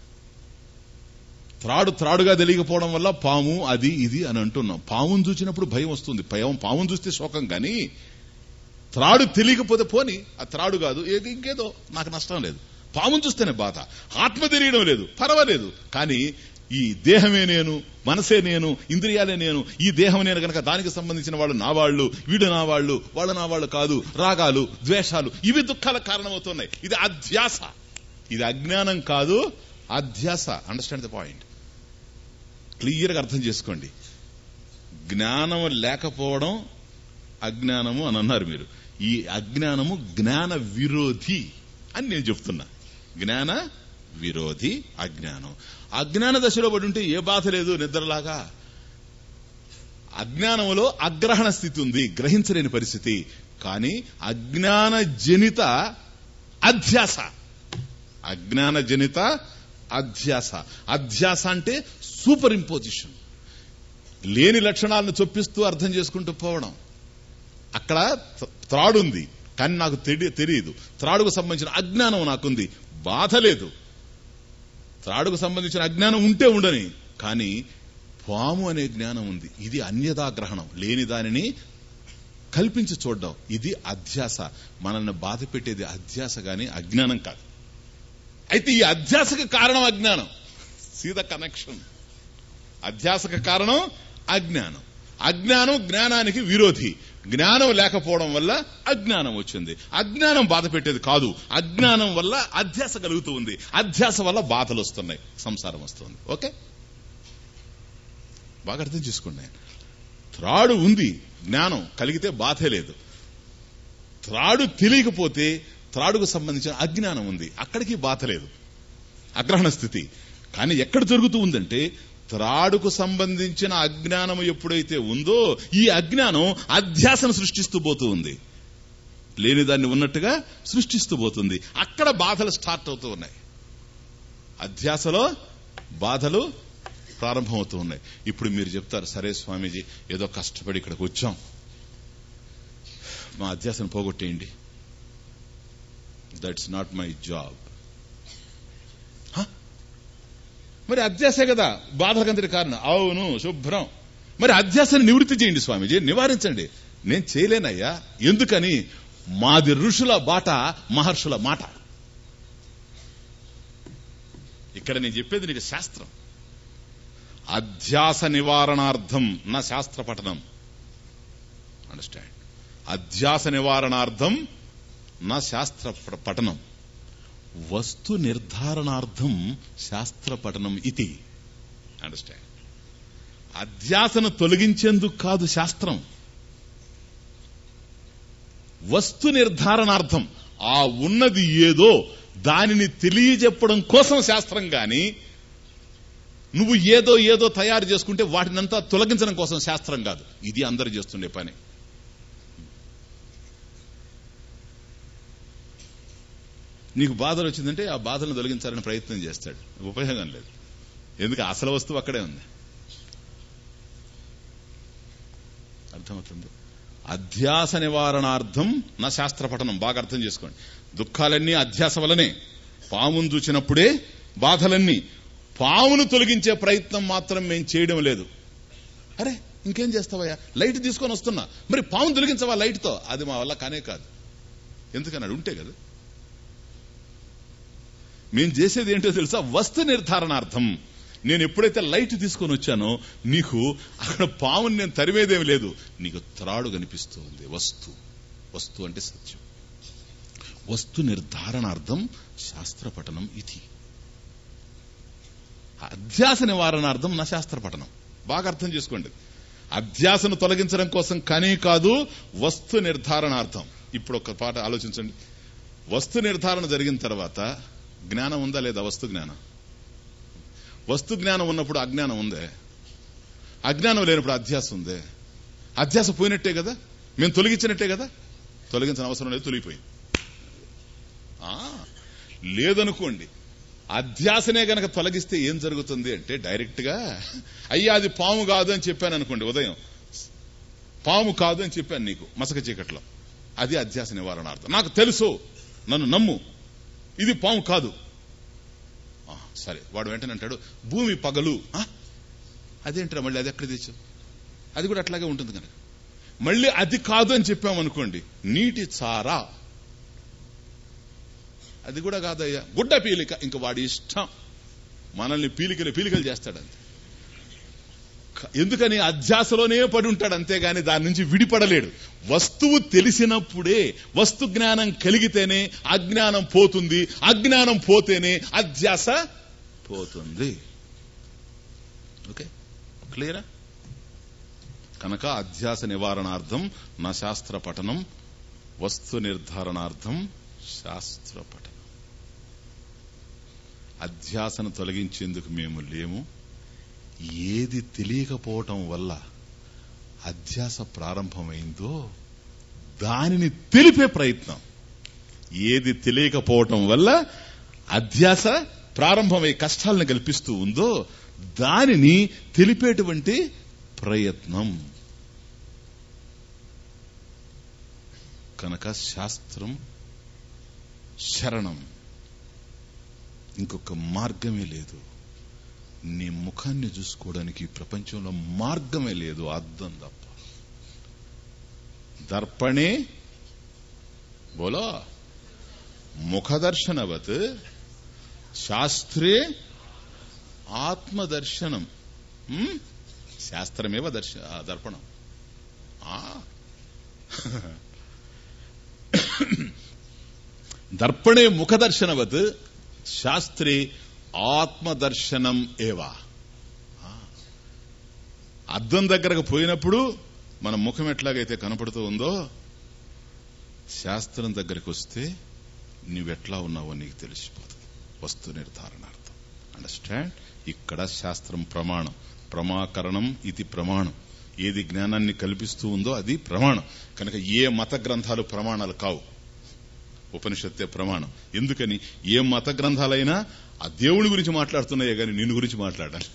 త్రాడు త్రాడుగా తెలియకపోవడం వల్ల పాము అది ఇది అని అంటున్నాం. పామును చూసినప్పుడు భయం వస్తుంది, భయం. పామును చూస్తే శోకం. కానీ త్రాడు తెలియకపోతే పోని, ఆ త్రాడు కాదు ఇంకేదో, నాకు నష్టం లేదు. పామును చూస్తేనే బాధ. ఆత్మ తెలియడం లేదు, పర్వాలేదు. కానీ ఈ దేహమే నేను, మనసే నేను, ఇంద్రియాలే నేను, ఈ దేహం నేను గనక దానికి సంబంధించిన వాళ్ళు నా వాళ్ళు, వీడు నా వాళ్ళు, వాళ్ళు నా వాళ్ళు కాదు, రాగాలు ద్వేషాలు ఇవి దుఃఖాలకు కారణమవుతున్నాయి. ఇది అధ్యాస. ఇది అజ్ఞానం కాదు, అధ్యాస. Understand the point. క్లియర్ గా అర్థం చేసుకోండి. జ్ఞానం లేకపోవడం అజ్ఞానము అని అన్నారు మీరు. ఈ అజ్ఞానము జ్ఞాన విరోధి అని నేను చెప్తున్నా. జ్ఞాన విరోధి అజ్ఞానం. అజ్ఞాన దశలో పడి ఉంటే ఏ బాధ లేదు, నిద్రలాగా. అజ్ఞానంలో అగ్రహణ స్థితి ఉంది, గ్రహించలేని పరిస్థితి. కానీ అజ్ఞాన జనిత అధ్యాస. అజ్ఞాన జనిత అధ్యాస. అధ్యాస అంటే సూపర్ ఇంపోజిషన్, లేని లక్షణాలను చొప్పిస్తూ అర్థం చేసుకుంటూ పోవడం. అక్కడ త్రాడుంది కానీ నాకు తెలియదు, త్రాడుకు సంబంధించిన అజ్ఞానం నాకుంది, బాధ లేదు. త్రాడుకు సంబంధించిన అజ్ఞానం ఉంటే ఉండని, కానీ పాము అనే జ్ఞానం ఉంది. ఇది అన్యదా గ్రహణం, లేని దానిని కల్పించి చూడడం. ఇది అధ్యాస. మనల్ని బాధ పెట్టేది అధ్యాస గాని అజ్ఞానం కాదు. అయితే ఈ అధ్యాసకు కారణం అజ్ఞానం. See the connection. అధ్యాసకు కారణం అజ్ఞానం. అజ్ఞానం జ్ఞానానికి విరోధి. జ్ఞానం లేకపోవడం వల్ల అజ్ఞానం వచ్చింది. అజ్ఞానం బాధ పెట్టేది కాదు, అజ్ఞానం వల్ల అధ్యాస కలుగుతూ ఉంది. అధ్యాస వల్ల బాధలు వస్తున్నాయి, సంసారం వస్తుంది. ఓకే, బాగా అర్థం చేసుకోండి. త్రాడు ఉంది, జ్ఞానం కలిగితే బాధే లేదు. త్రాడు తెలియకపోతే త్రాడుకు సంబంధించిన అజ్ఞానం ఉంది, అక్కడికి బాధ లేదు, అగ్రహణ స్థితి. కానీ ఎక్కడ జరుగుతూ ఉందంటే త్రాడుకు సంబంధించిన అజ్ఞానం ఎప్పుడైతే ఉందో ఈ అజ్ఞానం అధ్యాసను సృష్టిస్తూ పోతూ ఉంది, లేని దాన్ని ఉన్నట్టుగా సృష్టిస్తూ పోతుంది. అక్కడ బాధలు స్టార్ట్ అవుతూ ఉన్నాయి, అధ్యాసలో బాధలు ప్రారంభమవుతూ ఉన్నాయి. ఇప్పుడు మీరు చెప్తారు, సరే స్వామీజీ ఏదో కష్టపడి ఇక్కడికి వచ్చాం, మా అధ్యాసను పోగొట్టేయండి. That's not my job. మరి అధ్యాసే కదా బాధకంతటి కారణం. అవును, శుభ్రం. మరి అధ్యాసని నివృత్తి చేయండి స్వామీజీ, నివారించండి. నేను చేయలేనయ్యా. ఎందుకని? మాది ఋషుల బాట, మహర్షుల మాట. ఇక్కడ నేను చెప్పేది నీకు శాస్త్రం. అధ్యాస నివారణార్థం నా శాస్త్ర పఠనం. అండర్స్టాండ్? అధ్యాస నివారణార్థం నా శాస్త్ర పఠనం, వస్తు నిర్ధారణార్థం శాస్త్ర పఠనం ఇది. అండర్స్టాండ్? అధ్యాసను తొలగించేందుకు కాదు శాస్త్రం, వస్తు నిర్ధారణార్థం. ఆ ఉన్నది ఏదో దానిని తెలియజెప్పడం కోసం శాస్త్రం గాని, నువ్వు ఏదో ఏదో తయారు చేసుకుంటే వాటినంతా తొలగించడం కోసం శాస్త్రం కాదు. ఇది అందరు చేస్తుండే పని. నీకు బాధలు వచ్చిందంటే ఆ బాధలను తొలగించాలని ప్రయత్నం చేస్తాడు, ఉపయోగం లేదు. ఎందుకు? అసలు వస్తువు అక్కడే ఉంది. అర్థమవుతుంది? అధ్యాస నివారణార్థం నా శాస్త్ర పఠనం. బాగా అర్థం చేసుకోండి. దుఃఖాలన్నీ అధ్యాస వలనే. పామును చూచినప్పుడే బాధలన్నీ. పామును తొలగించే ప్రయత్నం మాత్రం మేము చేయడం లేదు. అరే ఇంకేం చేస్తావయ్యా, లైట్ తీసుకొని వస్తున్నా, మరి పామును తొలగించవా లైట్తో? అది మా వల్ల కానే కాదు. ఎందుకన్నాడు? ఉంటే కదా. మేము చేసేది ఏంటో తెలుసా? వస్తు నిర్ధారణార్థం. నేను ఎప్పుడైతే లైట్ తీసుకొని వచ్చానో నీకు అక్కడ పాముని నేను తరిమేదేమి లేదు, నీకు త్రాడు కనిపిస్తూ ఉంది. వస్తు వస్తు అంటే సత్యం. వస్తు నిర్ధారణార్థం శాస్త్ర పఠనం ఇది. అధ్యాస నివారణార్థం నా శాస్త్ర పఠనం. బాగా అర్థం చేసుకోండి. అధ్యాసను తొలగించడం కోసం కానీ కాదు, వస్తు నిర్ధారణార్థం. ఇప్పుడు ఒక పాట ఆలోచించండి. వస్తు నిర్ధారణ జరిగిన తర్వాత జ్ఞానం ఉందా లేదా? వస్తు జ్ఞానం. వస్తు జ్ఞానం ఉన్నప్పుడు అజ్ఞానం ఉందే. అజ్ఞానం లేనప్పుడు అధ్యాస ఉందే. అధ్యాస పోయినట్టే కదా, మేము తొలగించినట్టే కదా. తొలగించిన అవసరం లేదు, తొలగిపోయింది. లేదనుకోండి, అధ్యాసనే గనక తొలగిస్తే ఏం జరుగుతుంది అంటే డైరెక్ట్ గా అయ్యా అది పాము కాదు అని చెప్పాను అనుకోండి. ఉదయం పాము కాదు అని చెప్పాను నీకు మసక చీకట్లో, అది అధ్యాస నివారణార్థం. నాకు తెలుసు, నన్ను నమ్ము, ఇది పాము కాదు. సరే, వాడు వెంటనే అంటాడు భూమి పగలు. అదేంటారా మళ్ళీ అది ఎక్కడ తెచ్చు? అది కూడా అట్లాగే ఉంటుంది కనుక మళ్ళీ అది కాదు అని చెప్పామనుకోండి, నీటి చారా, అది కూడా కాదయ్యా, గుడ్డ పీలిక. ఇంక వాడి ఇష్టం, మనల్ని పీలికలు పీలికలు చేస్తాడంతే. ఎందుకని? అధ్యాసలోనే పడి ఉంటాడు, అంతేగాని దాని నుంచి విడిపడలేడు. వస్తువు తెలిసినప్పుడే, వస్తు జ్ఞానం కలిగితేనే అజ్ఞానం పోతుంది, అజ్ఞానం పోతేనే అధ్యాస పోతుంది. ఓకే, క్లియరా? కనుక అధ్యాస నివారణార్థం నా శాస్త్ర పఠనం, వస్తు నిర్ధారణార్థం శాస్త్ర పఠనం. అధ్యాసను తొలగించేందుకు మేము లేము. ఏది తెలియకపోవటం వల్ల అధ్యాస ప్రారంభమైందో దానిని తెలిపే ప్రయత్నం. ఏది తెలియకపోవటం వల్ల అధ్యాస ప్రారంభమై కష్టాలను కల్పిస్తూ ఉందో దానిని తెలిపేటువంటి ప్రయత్నం. కనుక శాస్త్రం శరణం, ఇంకొక మార్గమే లేదు. నీ ముఖాన్ని చూసుకోవడానికి ప్రపంచంలో మార్గమే లేదు, అద్దం తప్ప. దర్పణే బోలో ముఖదర్శనవత్ శాస్త్రే ఆత్మదర్శనం. శాస్త్రమేవ దర్శ దర్పణం. దర్పణే ముఖదర్శనవత్ శాస్త్రే ఆత్మదర్శనం ఏవా. అద్దం దగ్గరకు పోయినప్పుడు మన ముఖం ఎట్లాగైతే కనపడుతూ ఉందో, శాస్త్రం దగ్గరికి వస్తే నువ్వెట్లా ఉన్నావో నీకు తెలిసిపోతుంది. వస్తు నిర్ధారణార్థం. అండర్స్టాండ్? ఇక్కడ శాస్త్రం ప్రమాణం. ప్రమాకరణం ఇది ప్రమాణం. ఏది జ్ఞానాన్ని కల్పిస్తూ ఉందో అది ప్రమాణం. కనుక ఏ మత గ్రంథాలు ప్రమాణాలు కావు, ఉపనిషత్తే ప్రమాణం. ఎందుకని? ఏ మత గ్రంథాలైనా ఆ దేవుని గురించి మాట్లాడుతున్నాయే గాని నిన్ను గురించి మాట్లాడాలి.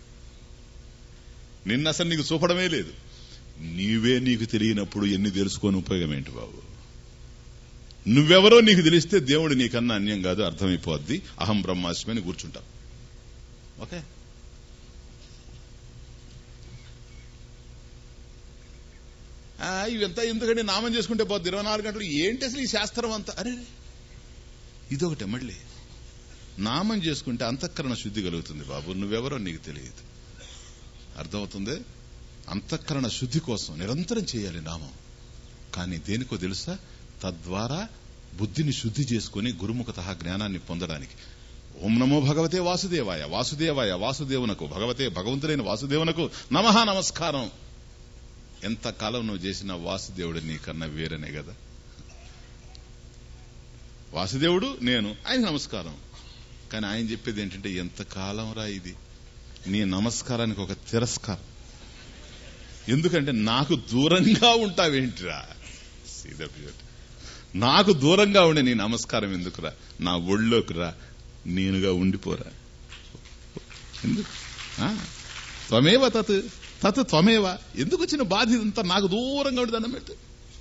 నిన్న అసలు నీకు చూపడమే లేదు. నీవే నీకు తెలియనప్పుడు ఎన్ని తెలుసుకొని ఉపయోగం ఏంటి బాబు? నువ్వెవరో నీకు తెలిస్తే దేవుడు నీకన్నా అన్యం కాదు, అర్థమైపోద్ది. అహం బ్రహ్మాస్మి అని కూర్చుంటావు. ఓకే? ఇవంతా ఎందుకంటే నామం చేసుకుంటే పోద్ది ఇరవై నాలుగు గంటలు. ఏంటి అసలు ఈ శాస్త్రం అంతా? అరే ఇదొకటే. మళ్ళీ నామం చేసుకుంటే అంతఃకరణ శుద్ధి కలుగుతుంది బాబు. నువ్వెవరో నీకు తెలియదు. అర్థమవుతుంది? అంతఃకరణ శుద్ధి కోసం నిరంతరం చేయాలి నామం. కానీ దేనికో తెలుసా? తద్వారా బుద్ధిని శుద్ధి చేసుకుని గురుముఖత జ్ఞానాన్ని పొందడానికి. ఓం నమో భగవతే వాసుదేవాయ, వాసుదేవాయ వాసుదేవునకు, భగవతే భగవంతుడైన వాసుదేవునకు నమః నమస్కారం. ఎంతకాలం నువ్వు చేసిన వాసుదేవుడు నీకన్నా వేరనే కదా. వాసుదేవుడు నేను, ఆయన నమస్కారం. కానీ ఆయన చెప్పేది ఏంటంటే, ఎంతకాలం రా ఇది నీ నమస్కారానికి ఒక తిరస్కారం. ఎందుకంటే నాకు దూరంగా ఉంటావేంటిరా? నాకు దూరంగా ఉండే నీ నమస్కారం ఎందుకురా? నా ఒళ్ళోకి రా, నేనుగా ఉండిపోరా. ఎందుకు? త్వమేవ తత్ తత్ త్వమేవ. ఎందుకు వచ్చిన బాధ ఇదంతా? నాకు దూరంగా ఉండి దండం పెట్టు.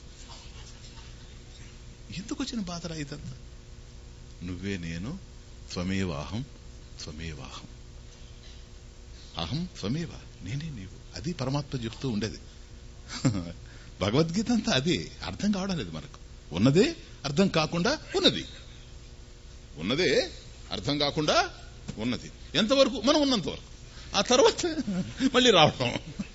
ఎందుకు వచ్చిన బాధరా ఇదంతా? నువ్వే నేను, త్వమేవాహం త్వమేవాహం. అహం త్వమేవ, నేనే నీవు. అది పరమాత్మ చెప్తూ ఉండేది. భగవద్గీత అంతా అదే. అర్థం కావడం లేదు మనకు. ఉన్నదే అర్థం కాకుండా ఉన్నది, ఉన్నదే అర్థం కాకుండా ఉన్నది. ఎంతవరకు? మనం ఉన్నంత వరకు. ఆ తర్వాత మళ్ళీ రావడం.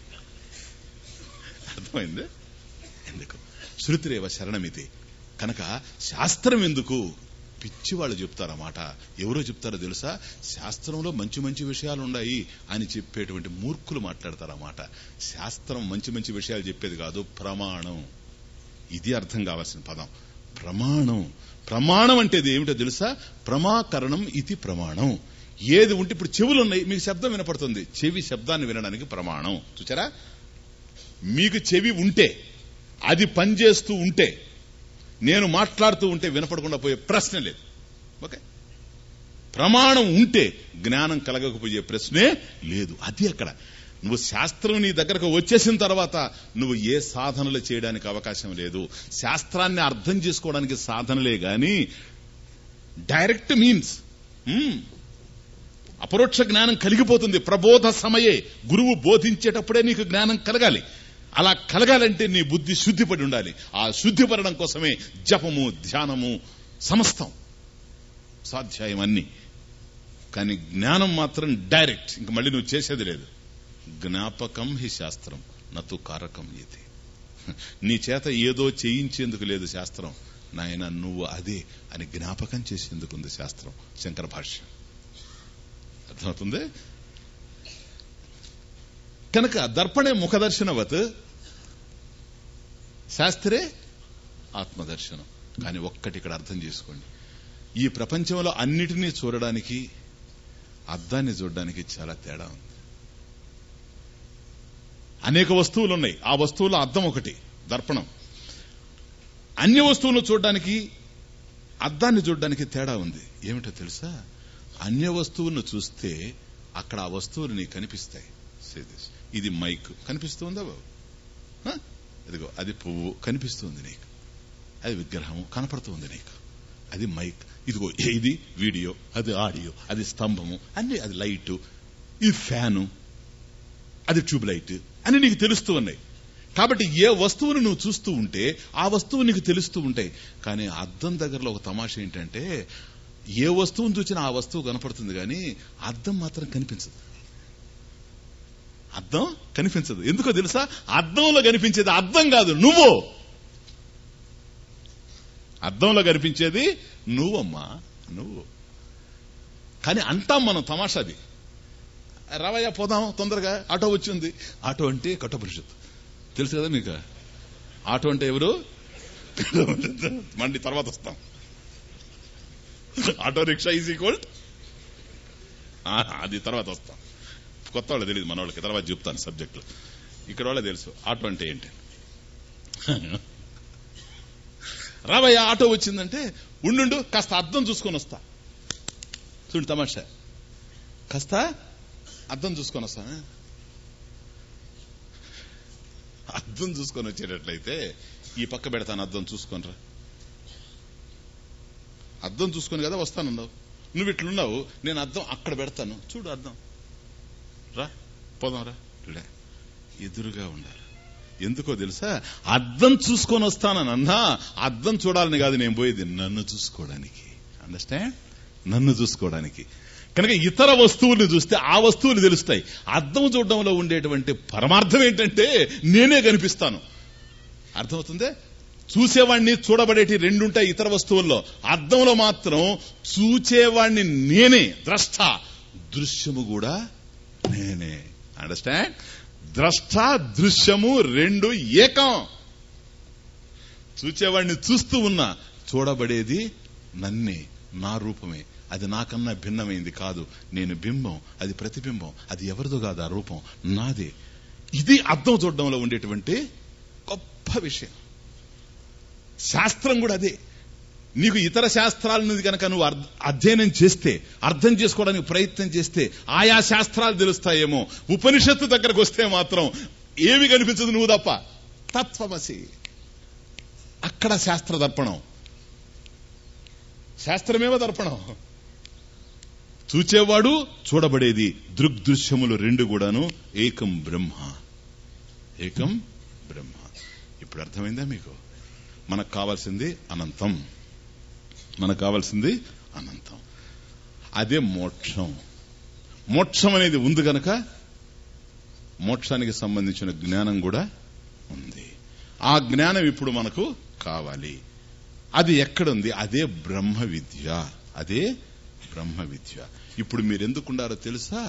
అర్థమైంది? ఎందుకు? శృతిరేవ శరణమితి. కనుక శాస్త్రం ఎందుకు? పిచ్చి వాళ్ళు చెప్తారన్నమాట. ఎవరో చెప్తారో తెలుసా? శాస్త్రంలో మంచి మంచి విషయాలు ఉన్నాయి అని చెప్పేటువంటి మూర్ఖులు మాట్లాడతారన్నమాట. శాస్త్రం మంచి మంచి విషయాలు చెప్పేది కాదు, ప్రమాణం. ఇది అర్థం కావాల్సిన పదం, ప్రమాణం. ప్రమాణం అంటే ఏమిటో తెలుసా? ప్రమాకరణం ఇది ప్రమాణం. ఏది ఉంటే, ఇప్పుడు చెవులు ఉన్నాయి, మీకు శబ్దం వినపడుతుంది, చెవి శబ్దాన్ని వినడానికి ప్రమాణం. చూచారా? మీకు చెవి ఉంటే, అది పనిచేస్తూ ఉంటే, నేను మాట్లాడుతూ ఉంటే వినపడకుండా పోయే ప్రశ్న లేదు. ఓకే? ప్రమాణం ఉంటే జ్ఞానం కలగకపోయే ప్రశ్నే లేదు. అది అక్కడ. నువ్వు శాస్త్రం నీ దగ్గరకు వచ్చేసిన తర్వాత నువ్వు ఏ సాధనలు చేయడానికి అవకాశం లేదు. శాస్త్రాన్ని అర్థం చేసుకోవడానికి సాధనలే గాని డైరెక్ట్ మీన్స్ అపరోక్ష జ్ఞానం కలిగిపోతుంది. ప్రబోధ సమయే, గురువు బోధించేటప్పుడే నీకు జ్ఞానం కలగాలి. అలా కలగాలంటే నీ బుద్ధి శుద్ధిపడి ఉండాలి. ఆ శుద్ధిపడడం కోసమే జపము, ధ్యానము, సమస్తం, స్వాధ్యాయం అన్ని. కానీ జ్ఞానం మాత్రం డైరెక్ట్. ఇంక మళ్ళీ నువ్వు చేసేది లేదు. జ్ఞాపకం హి శాస్త్రం నతు కారకం ఇది. నీ చేత ఏదో చేయించేందుకు లేదు శాస్త్రం, నాయన నువ్వు అదే అని జ్ఞాపకం చేసేందుకుంది శాస్త్రం. శంకర భాష్యం. అర్థమవుతుంది? కనుక దర్పణే ముఖదర్శనవత్ శాస్త్రే ఆత్మదర్శనం. కానీ ఒక్కటి ఇక్కడ అర్థం చేసుకోండి, ఈ ప్రపంచంలో అన్నిటినీ చూడడానికి అద్దాన్ని చూడడానికి చాలా తేడా ఉంది. అనేక వస్తువులు ఉన్నాయి, ఆ వస్తువుల అద్దం ఒకటి దర్పణం. అన్య వస్తువులను చూడడానికి అద్దాన్ని చూడడానికి తేడా ఉంది. ఏమిటో తెలుసా? అన్య వస్తువులను చూస్తే అక్కడ ఆ వస్తువులు నీకు కనిపిస్తాయి. ఇది మైక్ కనిపిస్తుందా బాబు? ఇదిగో అది పువ్వు కనిపిస్తుంది నీకు, అది విగ్రహము కనపడుతుంది నీకు, అది మైక్. ఇదిగో ఇది వీడియో, అది ఆడియో, అది స్తంభము, అన్ని, అది లైటు, ఇది ఫ్యాను, అది ట్యూబ్ లైట్ అని నీకు తెలుస్తూ ఉన్నాయి. కాబట్టి ఏ వస్తువును నువ్వు చూస్తూ ఉంటే ఆ వస్తువు నీకు తెలుస్తూ ఉంటాయి. కానీ అద్దం దగ్గరలో ఒక తమాషా ఏంటంటే, ఏ వస్తువును చూసినా ఆ వస్తువు కనపడుతుంది కానీ అద్దం మాత్రం కనిపించదు. అద్దం కనిపించదు. ఎందుకో తెలుసా? అద్దంలో కనిపించేది అద్దం కాదు, నువ్వు. అద్దంలో కనిపించేది నువ్వమ్మా, నువ్వు. కానీ అంటాం మనం తమాషాది, రావయ్యా పోదాం తొందరగా, ఆటో వచ్చింది. ఆటో అంటే కఠోపనిషత్తు తెలుసు కదా మీకు. ఆటో అంటే ఎవరు? మండి తర్వాత వస్తాం. ఆటో రిక్షా ఈజ్ ఈక్వల్, అది తర్వాత వస్తాం. కొత్త వాళ్ళు తెలియదు మన వాళ్ళకి, తర్వాత చెప్తాను సబ్జెక్టులు. ఇక్కడ వాళ్ళే తెలుసు ఆటో అంటే ఏంటి. రావయ్యా ఆటో వచ్చిందంటే ఉండు కాస్త అద్దం చూసుకొని వస్తా. చూడు తమాషా, కాస్త అద్దం చూసుకొని వస్తా. అద్దం చూసుకొని వచ్చేటట్లయితే ఈ పక్క పెడతాను, అద్దం చూసుకొనిరా. అద్దం చూసుకొని కదా వస్తానన్నావు, నువ్వు ఇట్లున్నావు, నేను అద్దం అక్కడ పెడతాను, చూడు అద్దం, రా పోదాం రా. లే, ఎదురుగా ఉండాలి. ఎందుకో తెలుసా? అద్దం చూసుకొని వస్తానన్నా, అద్దం చూడాలని కాదు నేను పోయేది, నన్ను చూసుకోవడానికి. అండర్స్టాండ్? నన్ను చూసుకోవడానికి. కనుక ఇతర వస్తువులు చూస్తే ఆ వస్తువులు తెలుస్తాయి. అద్దం చూడడంలో ఉండేటువంటి పరమార్థం ఏంటంటే నేనే కనిపిస్తాను. అర్థమవుతుందే? చూసేవాడిని చూడబడేటి రెండుంటాయి ఇతర వస్తువుల్లో. అద్దంలో మాత్రం చూచేవాడిని నేనే, ద్రష్ట, దృశ్యము కూడా నేనే. అండర్స్టాండ్? ద్రష్ట దృశ్యము రెండు ఏకం. చూచేవాడిని చూస్తూ ఉన్నా, చూడబడేది నన్నే, నా రూపమే. అది నాకన్నా భిన్నమైంది కాదు, నేను బింబం, అది ప్రతిబింబం, అది ఎవరిదో కాదు, ఆ రూపం నాదే. ఇది అద్దం చూడడంలో ఉండేటువంటి గొప్ప విషయం. శాస్త్రం కూడా అదే. నీకు ఇతర శాస్త్రాలను కనుక నువ్వు అధ్యయనం చేస్తే, అర్థం చేసుకోవడానికి ప్రయత్నం చేస్తే ఆయా శాస్త్రాలు తెలుస్తాయేమో. ఉపనిషత్తు దగ్గరకు వస్తే మాత్రం ఏమి కనిపించదు నువ్వు తప్ప. తత్వమసి, అక్కడ శాస్త్ర దర్పణం, శాస్త్రమేమో దర్పణం. చూచేవాడు, చూడబడేది, దృగ్దృశ్యములు రెండు కూడాను ఏకం బ్రహ్మ, ఏకం బ్రహ్మ. ఇప్పుడు అర్థమైందా మీకు? మనకు కావాల్సింది అనంతం, మనకు కావాల్సింది అనంతం. అదే మోక్షం. మోక్షం అనేది ఉంది గనక మోక్షానికి సంబంధించిన జ్ఞానం కూడా ఉంది. ఆ జ్ఞానం ఇప్పుడు మనకు కావాలి. అది ఎక్కడుంది? అదే బ్రహ్మ విద్య, అదే బ్రహ్మ విద్య. ఇప్పుడు మీరెందుకున్నారో తెలుసా?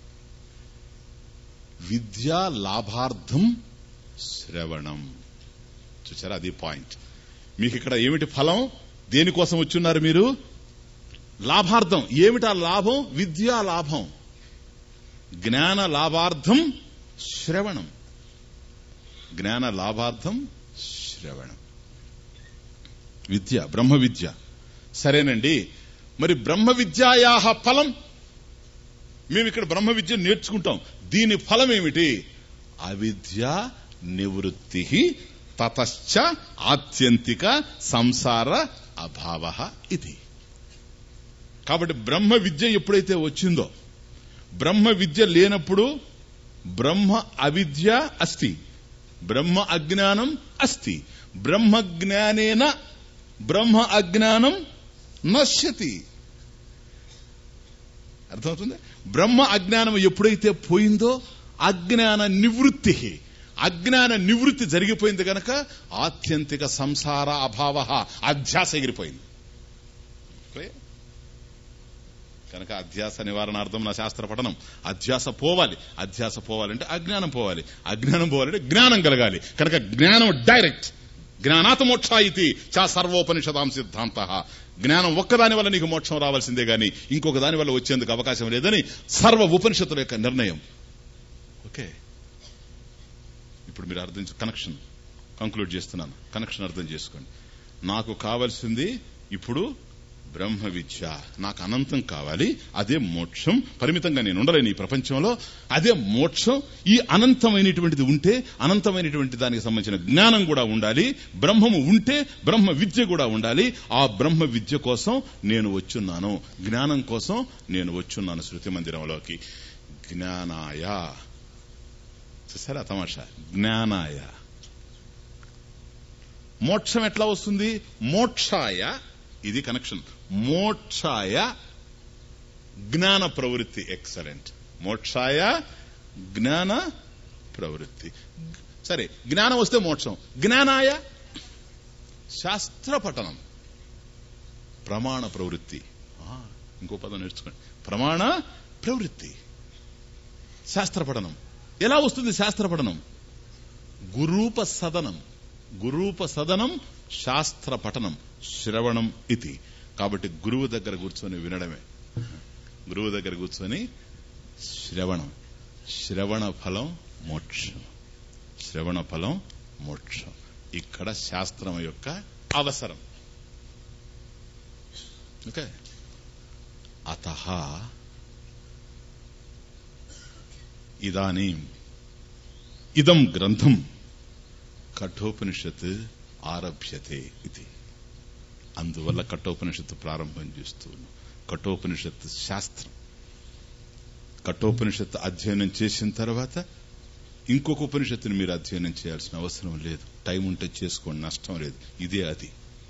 విద్యా లాభార్థం శ్రవణం. చూసారా? అది పాయింట్. మీకు ఇక్కడ ఏమిటి ఫలం? దేనికోసం వచ్చున్నారు మీరు? లాభార్థం. ఏమిటా లాభం? విద్యా లాభం. జ్ఞాన లాభార్థం శ్రవణం. జ్ఞాన లాభార్థం శ్రవణం. విద్య, బ్రహ్మ విద్య. సరేనండి, మరి బ్రహ్మ విద్యాయా ఫలం? మేము ఇక్కడ బ్రహ్మ విద్య నేర్చుకుంటాం, దీని ఫలం ఏమిటి? అవిద్య నివృత్తి తతశ్చ ఆత్యంతిక సంసార అభావ ఇది. కాబట్టి బ్రహ్మ విద్య ఎప్పుడైతే వచ్చిందో, బ్రహ్మ విద్య లేనప్పుడు బ్రహ్మ అవిద్య అస్తి, బ్రహ్మ అజ్ఞానం అస్తి. బ్రహ్మ జ్ఞానేన బ్రహ్మ అజ్ఞానం నశ్యతి. అర్థమవుతుంది? బ్రహ్మ అజ్ఞానం ఎప్పుడైతే పోయిందో అజ్ఞాన నివృత్తి, అజ్ఞాన నివృత్తి జరిగిపోయింది గనక ఆత్యంతిక సంసార అభావ, అధ్యాస ఎగిరిపోయింది కనుక అధ్యాస నివారణార్థం నా శాస్త్ర పఠనం. అధ్యాస పోవాలి. అధ్యాస పోవాలంటే అజ్ఞానం పోవాలి. అజ్ఞానం పోవాలంటే జ్ఞానం కలగాలి. కనుక జ్ఞానం డైరెక్ట్. జ్ఞానాత్ మోక్ష ఇది చా సర్వోపనిషదాం సిద్ధాంత. జ్ఞానం ఒక్కదాని వల్ల నీకు మోక్షం రావాల్సిందే గాని ఇంకొక దాని వల్ల వచ్చేందుకు అవకాశం లేదని సర్వ ఉపనిషత్తుల యొక్క నిర్ణయం. ఓకే, ఇప్పుడు మీరు అర్థం, కనెక్షన్ కంక్లూడ్ చేస్తున్నాను. కనెక్షన్ అర్థం చేసుకోండి. నాకు కావాల్సింది ఇప్పుడు బ్రహ్మ విద్య నాకు అనంతం కావాలి, అదే మోక్షం. పరిమితంగా నేను ఉండలేను ఈ ప్రపంచంలో, అదే మోక్షం. ఈ అనంతమైనటువంటిది ఉంటే అనంతమైనటువంటి దానికి సంబంధించిన జ్ఞానం కూడా ఉండాలి, బ్రహ్మము ఉంటే బ్రహ్మ విద్య కూడా ఉండాలి. ఆ బ్రహ్మ విద్య కోసం నేను వచ్చున్నాను, జ్ఞానం కోసం నేను వచ్చున్నాను శృతి మందిరంలోకి. జ్ఞానాయ, చూసారా తమాషా, జ్ఞానాయ. మోక్షం ఎట్లా వస్తుంది? మోక్షాయ, ఇది కనెక్షన్. మోక్షాయ జ్ఞాన ప్రవృత్తి. ఎక్సలెంట్. మోక్షాయ జ్ఞాన ప్రవృత్తి. సరే, జ్ఞానం వస్తే మోక్షం. జ్ఞానాయ శాస్త్ర పఠనం, ప్రమాణ ప్రవృత్తి. ఇంకో పదం నేర్చుకోండి, ప్రమాణ ప్రవృత్తి. శాస్త్ర పఠనం ఎలా వస్తుంది? శాస్త్ర పఠనం గురూప సదనం. గురూప సదనం శాస్త్ర పఠనం, శ్రవణం ఇది. కాబట్టి గురువు దగ్గర కూర్చొని వినడమే, గురువు దగ్గర కూర్చొని శ్రవణం. శ్రవణ ఫలం మోక్షం, శ్రవణ ఫలం మోక్షం. ఇక్కడ శాస్త్రం యొక్క అవసరం. ఓకే. అతః ఇదానీం ఇదం గ్రంథం కఠోపనిషత్ ఆరభ్యతే ఇది. అందువల్ల కఠోపనిషత్తు ప్రారంభం చేస్తూ కఠోపనిషత్తు శాస్త్రం. కఠోపనిషత్తు అధ్యయనం చేసిన తర్వాత ఇంకొక ఉపనిషత్తుని మీరు అధ్యయనం చేయాల్సిన అవసరం లేదు. టైం ఉంటే చేసుకోండి, నష్టం లేదు. ఇదే అది.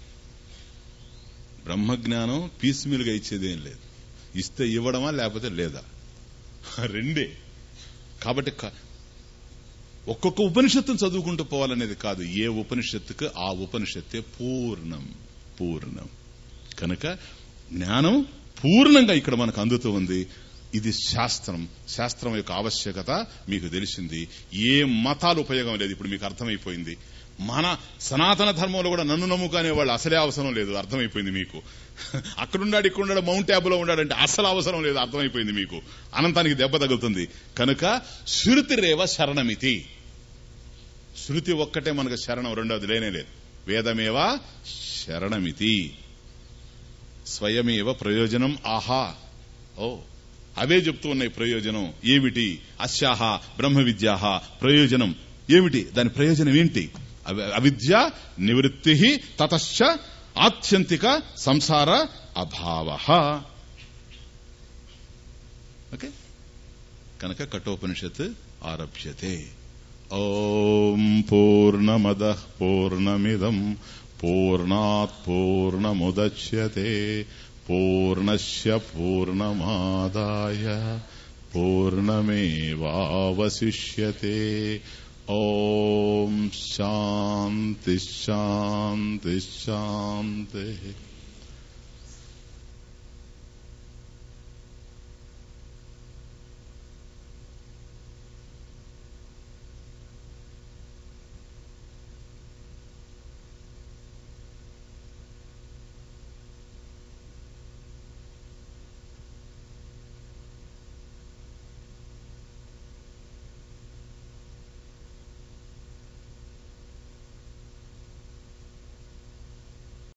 బ్రహ్మజ్ఞానం పీస్ మీలుగా ఇచ్చేదేం లేదు. ఇస్తే ఇవ్వడమా లేకపోతే లేదా, రెండే. కాబట్టి ఒక్కొక్క ఉపనిషత్తును చదువుకుంటూ పోవాలనేది కాదు. ఏ ఉపనిషత్తుకు ఆ ఉపనిషత్తే పూర్ణం, పూర్ణం. కనుక జ్ఞానం పూర్ణంగా ఇక్కడ మనకు అందుతూ ఉంది. ఇది శాస్త్రం. శాస్త్రం యొక్క ఆవశ్యకత మీకు తెలిసింది. ఏ మతాలు ఉపయోగం లేదు. ఇప్పుడు మీకు అర్థమైపోయింది. మన సనాతన ధర్మంలో కూడా నన్ను నమ్ముకునే వాళ్ళు అసలే అవసరం లేదు, అర్థమైపోయింది మీకు. అక్కడున్నాడు ఇక్కడున్నాడు మౌంట్ ట్యాబులో ఉన్నాడంటే అసలు అవసరం లేదు, అర్థమైపోయింది మీకు. అనంతానికి దెబ్బ తగులుతుంది. కనుక శృతిరేవ శరణమితి. శృతి ఒక్కటే మనకు శరణం, రెండవది లేనే లేదు. వేదమేవా శరణమితి. స్వయమేవ ప్రయోజనం ఆహా. ఓ, అవే చెప్తూ ఉన్నాయి ప్రయోజనం. ఏమిటి? అస్యాహ బ్రహ్మ విద్యాహ ప్రయోజనం ఏమిటి? దాని ప్రయోజనం ఏంటి? అవిద్య నివృత్తి తతశ్చ ఆత్యంతిక సంసార అభావ. ఓకే. కనుక కఠోపనిషత్ ఆరభ్యతే. ఓం పూర్ణమదః పూర్ణమిదం పూర్ణాత్ పూర్ణముదచ్యతే పూర్ణస్య పూర్ణమాదాయ పూర్ణమేవావశిష్యతే. ఓం శాంతి శాంతి శాంతి.